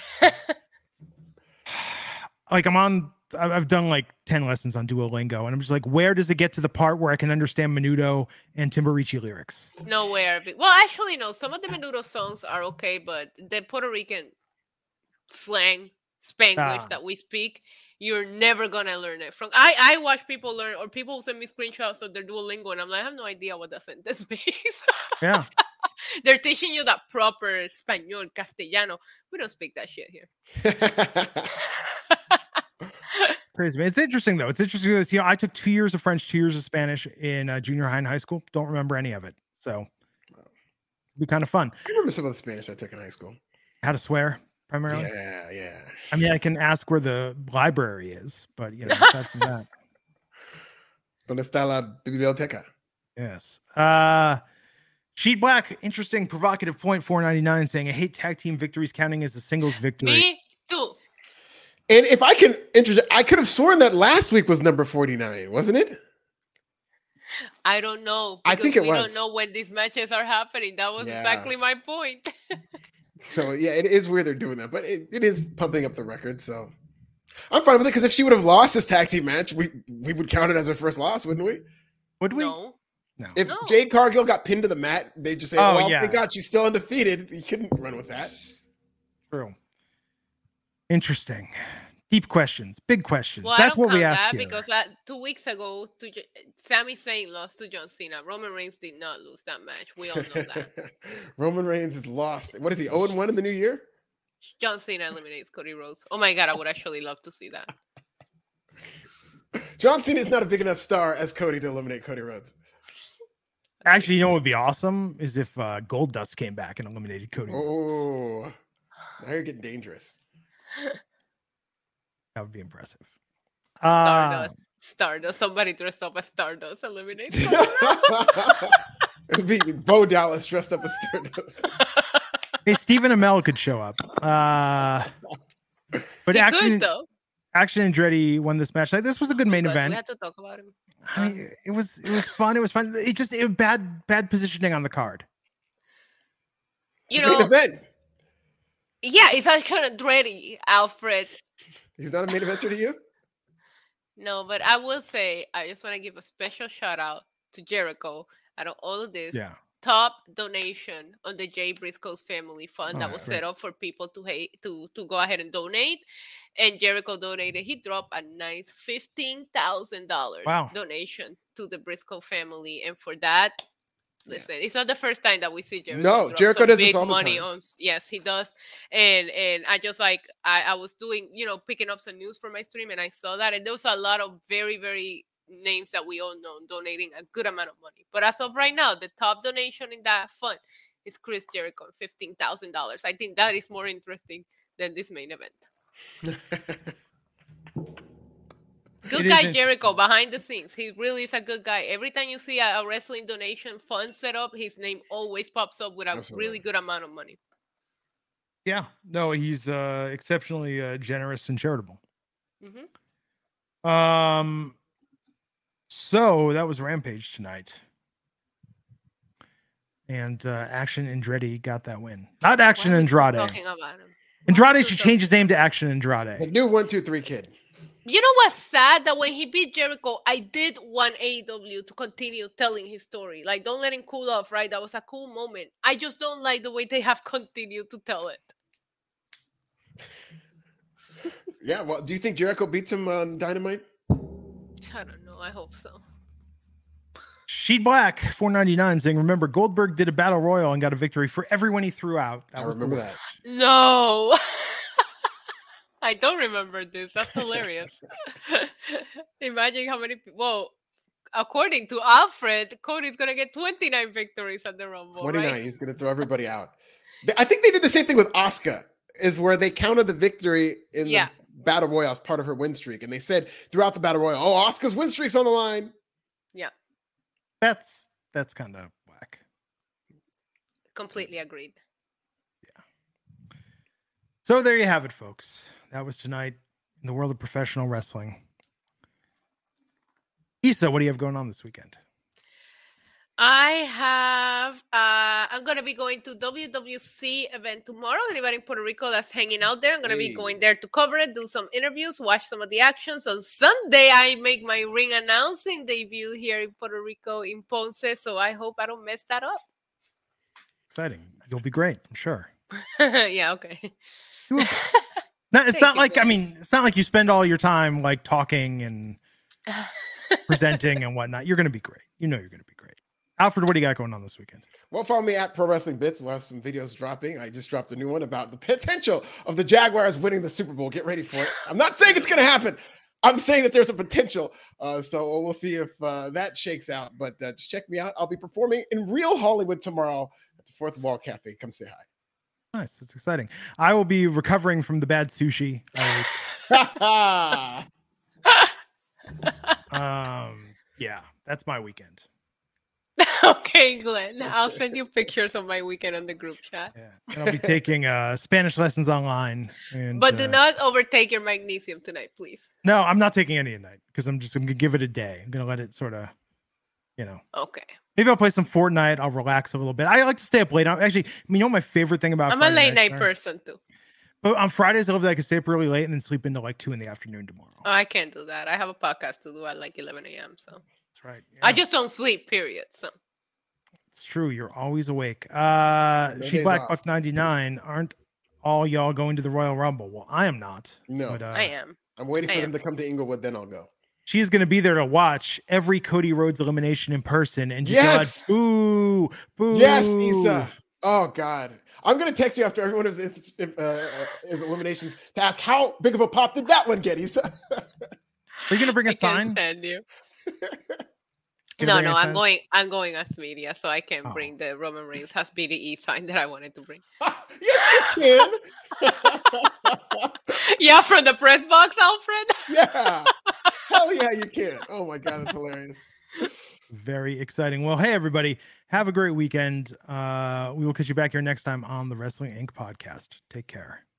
Speaker 5: like I'm on, I- I've done like ten lessons on Duolingo, and I'm just like, where does it get to the part where I can understand Menudo and Timbiriche lyrics?
Speaker 6: Nowhere. Be- Well, actually, no. Some of the Menudo songs are okay, but the Puerto Rican slang, Spanglish
Speaker 5: Ah.
Speaker 6: that we speak, you're never gonna learn it from. I I watch people learn, or people send me screenshots of their Duolingo, and I'm like, I have no idea what that sentence means.
Speaker 5: Yeah.
Speaker 6: They're teaching you that proper Español, Castellano. We don't speak that shit here.
Speaker 5: Crazy, man. It's interesting though. It's interesting to see. You know, I took two years of French, two years of Spanish in uh, junior high and high school. Don't remember any of it, so it'd be kind of fun.
Speaker 7: I remember some of the Spanish I took in high school.
Speaker 5: How to swear, primarily.
Speaker 7: Yeah, yeah.
Speaker 5: I mean, I can ask where the library is, but you know, aside from that,
Speaker 7: ¿Dónde está la biblioteca?
Speaker 5: yes. Uh, Sheet Black, interesting, provocative point. four ninety-nine saying, "I hate tag team victories counting as a singles victory."
Speaker 6: Me too.
Speaker 7: And if I can interject, I could have sworn that last week was number forty-nine, wasn't it?
Speaker 6: I don't know.
Speaker 7: I
Speaker 6: because
Speaker 7: think it
Speaker 6: we
Speaker 7: was.
Speaker 6: don't know when these matches are happening. That was
Speaker 7: Yeah.
Speaker 6: exactly my point.
Speaker 7: So yeah, it is weird they're doing that, but it, it is pumping up the record. So I'm fine with it because if she would have lost this tag team match, we we would count it as her first loss, wouldn't we?
Speaker 5: Would we?
Speaker 6: No.
Speaker 5: No.
Speaker 7: If
Speaker 6: No.
Speaker 7: Jade Cargill got pinned to the mat, they just say,
Speaker 5: Oh,
Speaker 7: "Oh, well,
Speaker 5: yeah.
Speaker 7: thank God she's still undefeated." You couldn't run with that.
Speaker 5: True. Interesting. Deep questions, big questions.
Speaker 6: Well,
Speaker 5: That's
Speaker 6: I don't
Speaker 5: what we
Speaker 6: count
Speaker 5: ask
Speaker 6: that
Speaker 5: here.
Speaker 6: because that, two weeks ago, to, J- Sami Zayn lost to John Cena. Roman Reigns did not lose that match. We all know that.
Speaker 7: Roman Reigns is lost. What is he? oh and one in the new year?
Speaker 6: John Cena eliminates Cody Rhodes. Oh my God, I would actually love to see that.
Speaker 7: John Cena is not a big enough star as Cody to eliminate Cody Rhodes.
Speaker 5: Actually, you know what would be awesome is if uh, Goldust came back and eliminated Cody Rhodes.
Speaker 7: Oh, now you're getting dangerous.
Speaker 5: That would be impressive. Uh,
Speaker 6: Stardust. Stardust. Somebody dressed up as Stardust eliminates Cody Rhodes.
Speaker 7: It'd be Bo Dallas dressed up as Stardust.
Speaker 5: hey, Stephen Amell could show up. Uh, but
Speaker 6: He
Speaker 5: Action,
Speaker 6: could, though.
Speaker 5: Action Andretti won this match. Like, this was a good main
Speaker 6: But
Speaker 5: event.
Speaker 6: We had to talk about him.
Speaker 5: I mean, it was it was fun. It was fun. It just it was bad bad positioning on the card.
Speaker 6: You
Speaker 7: Main
Speaker 6: know,
Speaker 7: event.
Speaker 6: yeah, it's like kind of dready, Alfred.
Speaker 7: He's not a main eventer to you?
Speaker 6: No, but I will say, I just want to give a special shout out to Jericho out of all of this.
Speaker 5: Yeah.
Speaker 6: Top donation on the Jay Briscoe's Family Fund
Speaker 5: Oh,
Speaker 6: that was
Speaker 5: that's
Speaker 6: set
Speaker 5: great.
Speaker 6: up for people to hate, to to go ahead and donate. And Jericho donated. He dropped a nice fifteen thousand dollars
Speaker 5: Wow.
Speaker 6: donation to the Briscoe family, and for that, listen, it's not the first time that we see Jericho.
Speaker 7: No,
Speaker 6: drop
Speaker 7: Jericho
Speaker 6: some
Speaker 7: does this
Speaker 6: big
Speaker 7: all the
Speaker 6: money
Speaker 7: time.
Speaker 6: on. Yes, he does. And and I just like I I was doing, you know, picking up some news for my stream, and I saw that, and there was a lot of very very names that we all know donating a good amount of money. But as of right now, the top donation in that fund is Chris Jericho, fifteen thousand dollars. I think that is more interesting than this main event. Good
Speaker 5: It
Speaker 6: guy
Speaker 5: isn't-
Speaker 6: Jericho behind the scenes. He really is a good guy. Every time you see a, a wrestling donation fund set up, his name always pops up with a
Speaker 7: Absolutely.
Speaker 6: really good amount of money.
Speaker 5: Yeah. No, he's uh, exceptionally uh, generous and charitable.
Speaker 6: hmm
Speaker 5: Um. So that was Rampage tonight. And uh, Action Andretti got that win. Not Action
Speaker 6: Why is he still
Speaker 5: Andrade.
Speaker 6: talking about him?
Speaker 5: Andrade
Speaker 6: Why
Speaker 5: should
Speaker 6: is he
Speaker 5: change his
Speaker 6: still-
Speaker 5: name to Action
Speaker 7: The
Speaker 5: Andrade.
Speaker 7: new one, two, three kid.
Speaker 6: You know what's sad? That when he beat Jericho, I did want A E W to continue telling his story. Like, don't let him cool off, right? That was a cool moment. I just don't like the way they have continued to tell it.
Speaker 7: Yeah, well, do you think Jericho beats him on Dynamite?
Speaker 6: I don't know. I hope so.
Speaker 5: Sheet Black four ninety-nine saying, remember, Goldberg did a battle royal and got a victory for everyone he threw out. That
Speaker 7: I
Speaker 5: was the
Speaker 7: remember
Speaker 5: worst.
Speaker 7: that.
Speaker 6: No. I don't remember this. That's hilarious. Imagine how many people. Well, according to Alfred, Cody's going to get twenty-nine victories at the Rumble.
Speaker 7: twenty-nine.
Speaker 6: Right?
Speaker 7: He's going to throw everybody out. They- I think they did the same thing with Asuka, is where they counted the victory in
Speaker 6: Yeah.
Speaker 7: the Battle Royale as part of her win streak. And they said throughout the Battle Royale, oh, Asuka's win streak's on the line.
Speaker 6: Yeah.
Speaker 5: That's that's kind of whack.
Speaker 6: Completely agreed.
Speaker 5: So there you have it, folks. That was tonight in the world of professional wrestling. Issa, what do you have going on this weekend?
Speaker 6: I have, uh, I'm going to be going to W W C event tomorrow. Anybody in Puerto Rico that's hanging out there, I'm going to
Speaker 7: Hey.
Speaker 6: be going there to cover it, do some interviews, watch some of the actions. On Sunday, I make my ring announcing debut here in Puerto Rico in Ponce, so I hope I don't mess that up.
Speaker 5: Exciting. You'll be great, I'm sure.
Speaker 6: Yeah, okay.
Speaker 5: You will- No, it's
Speaker 6: Thank
Speaker 5: not
Speaker 6: you,
Speaker 5: like, I
Speaker 6: baby.
Speaker 5: mean, it's not like you spend all your time like talking and presenting and whatnot. You're going to be great. You know you're going to be great. Alfred, what do you got going on this weekend?
Speaker 7: Well, follow me at Pro Wrestling Bits. We'll have some videos dropping. I just dropped a new one about the potential of the Jaguars winning the Super Bowl. Get ready for it. I'm not saying it's going to happen. I'm saying that there's a potential. Uh, so we'll see if uh, that shakes out. But uh, just check me out. I'll be performing in real Hollywood tomorrow at the Fourth Wall Cafe. Come say
Speaker 5: Nice. That's exciting. I will be recovering from the bad sushi. I
Speaker 7: hi.
Speaker 5: ate. um, yeah, that's my weekend.
Speaker 6: Okay, Glenn. I'll send you pictures of my weekend on the group chat.
Speaker 5: Yeah. And I'll be taking uh, Spanish lessons online. And,
Speaker 6: But do
Speaker 5: uh,
Speaker 6: not overtake your magnesium tonight, please.
Speaker 5: No, I'm not taking any tonight because I'm just going to give it a day. I'm going to let it sort of, you know,
Speaker 6: Okay.
Speaker 5: maybe I'll play some Fortnite. I'll relax a little bit. I like to stay up late. I- Actually, you know, what my favorite thing about
Speaker 6: I'm a
Speaker 5: Friday
Speaker 6: late
Speaker 5: nights
Speaker 6: night
Speaker 5: are?
Speaker 6: person too.
Speaker 5: But on Fridays, I love that I can stay up really late and then sleep into like two in the afternoon tomorrow.
Speaker 6: Oh, I can't do that. I have a podcast to do at like eleven a.m. So
Speaker 5: That's right.
Speaker 6: I
Speaker 5: Yeah,
Speaker 6: just don't sleep, period. So
Speaker 5: it's true. You're always awake. Uh,
Speaker 7: No
Speaker 5: she
Speaker 7: days
Speaker 5: Black
Speaker 7: off.
Speaker 5: Buck ninety-nine. Aren't all y'all going to the Royal Rumble? Well, I am not.
Speaker 7: No.
Speaker 5: But, uh,
Speaker 6: I am.
Speaker 7: I'm waiting
Speaker 6: I
Speaker 7: for them
Speaker 6: am.
Speaker 7: to come to Inglewood. Then I'll go.
Speaker 5: She is going to be there to watch every Cody Rhodes elimination in person and just yell
Speaker 7: Yes!
Speaker 5: out, boo, boo.
Speaker 7: Yes, Issa. Oh God, I'm gonna text you after every one of his, his, uh, his eliminations to ask how big of a pop did that one get, Issa?
Speaker 5: Are you going to bring a
Speaker 6: I can't
Speaker 5: sign?
Speaker 6: stand you.
Speaker 5: Gonna
Speaker 6: No,
Speaker 5: bring
Speaker 6: no,
Speaker 5: a
Speaker 6: I'm
Speaker 5: sign?
Speaker 6: going. I'm going as media, so I can
Speaker 5: Oh.
Speaker 6: bring the Roman Reigns has B D E sign that I wanted to bring.
Speaker 7: Yes, you can.
Speaker 6: Yeah, from the press box, Alfred.
Speaker 7: Yeah, hell yeah, you can. Oh my God, that's hilarious.
Speaker 5: Very exciting. Well, hey, everybody. Have a great weekend. Uh, we will catch you back here next time on the Wrestling Incorporated podcast. Take care.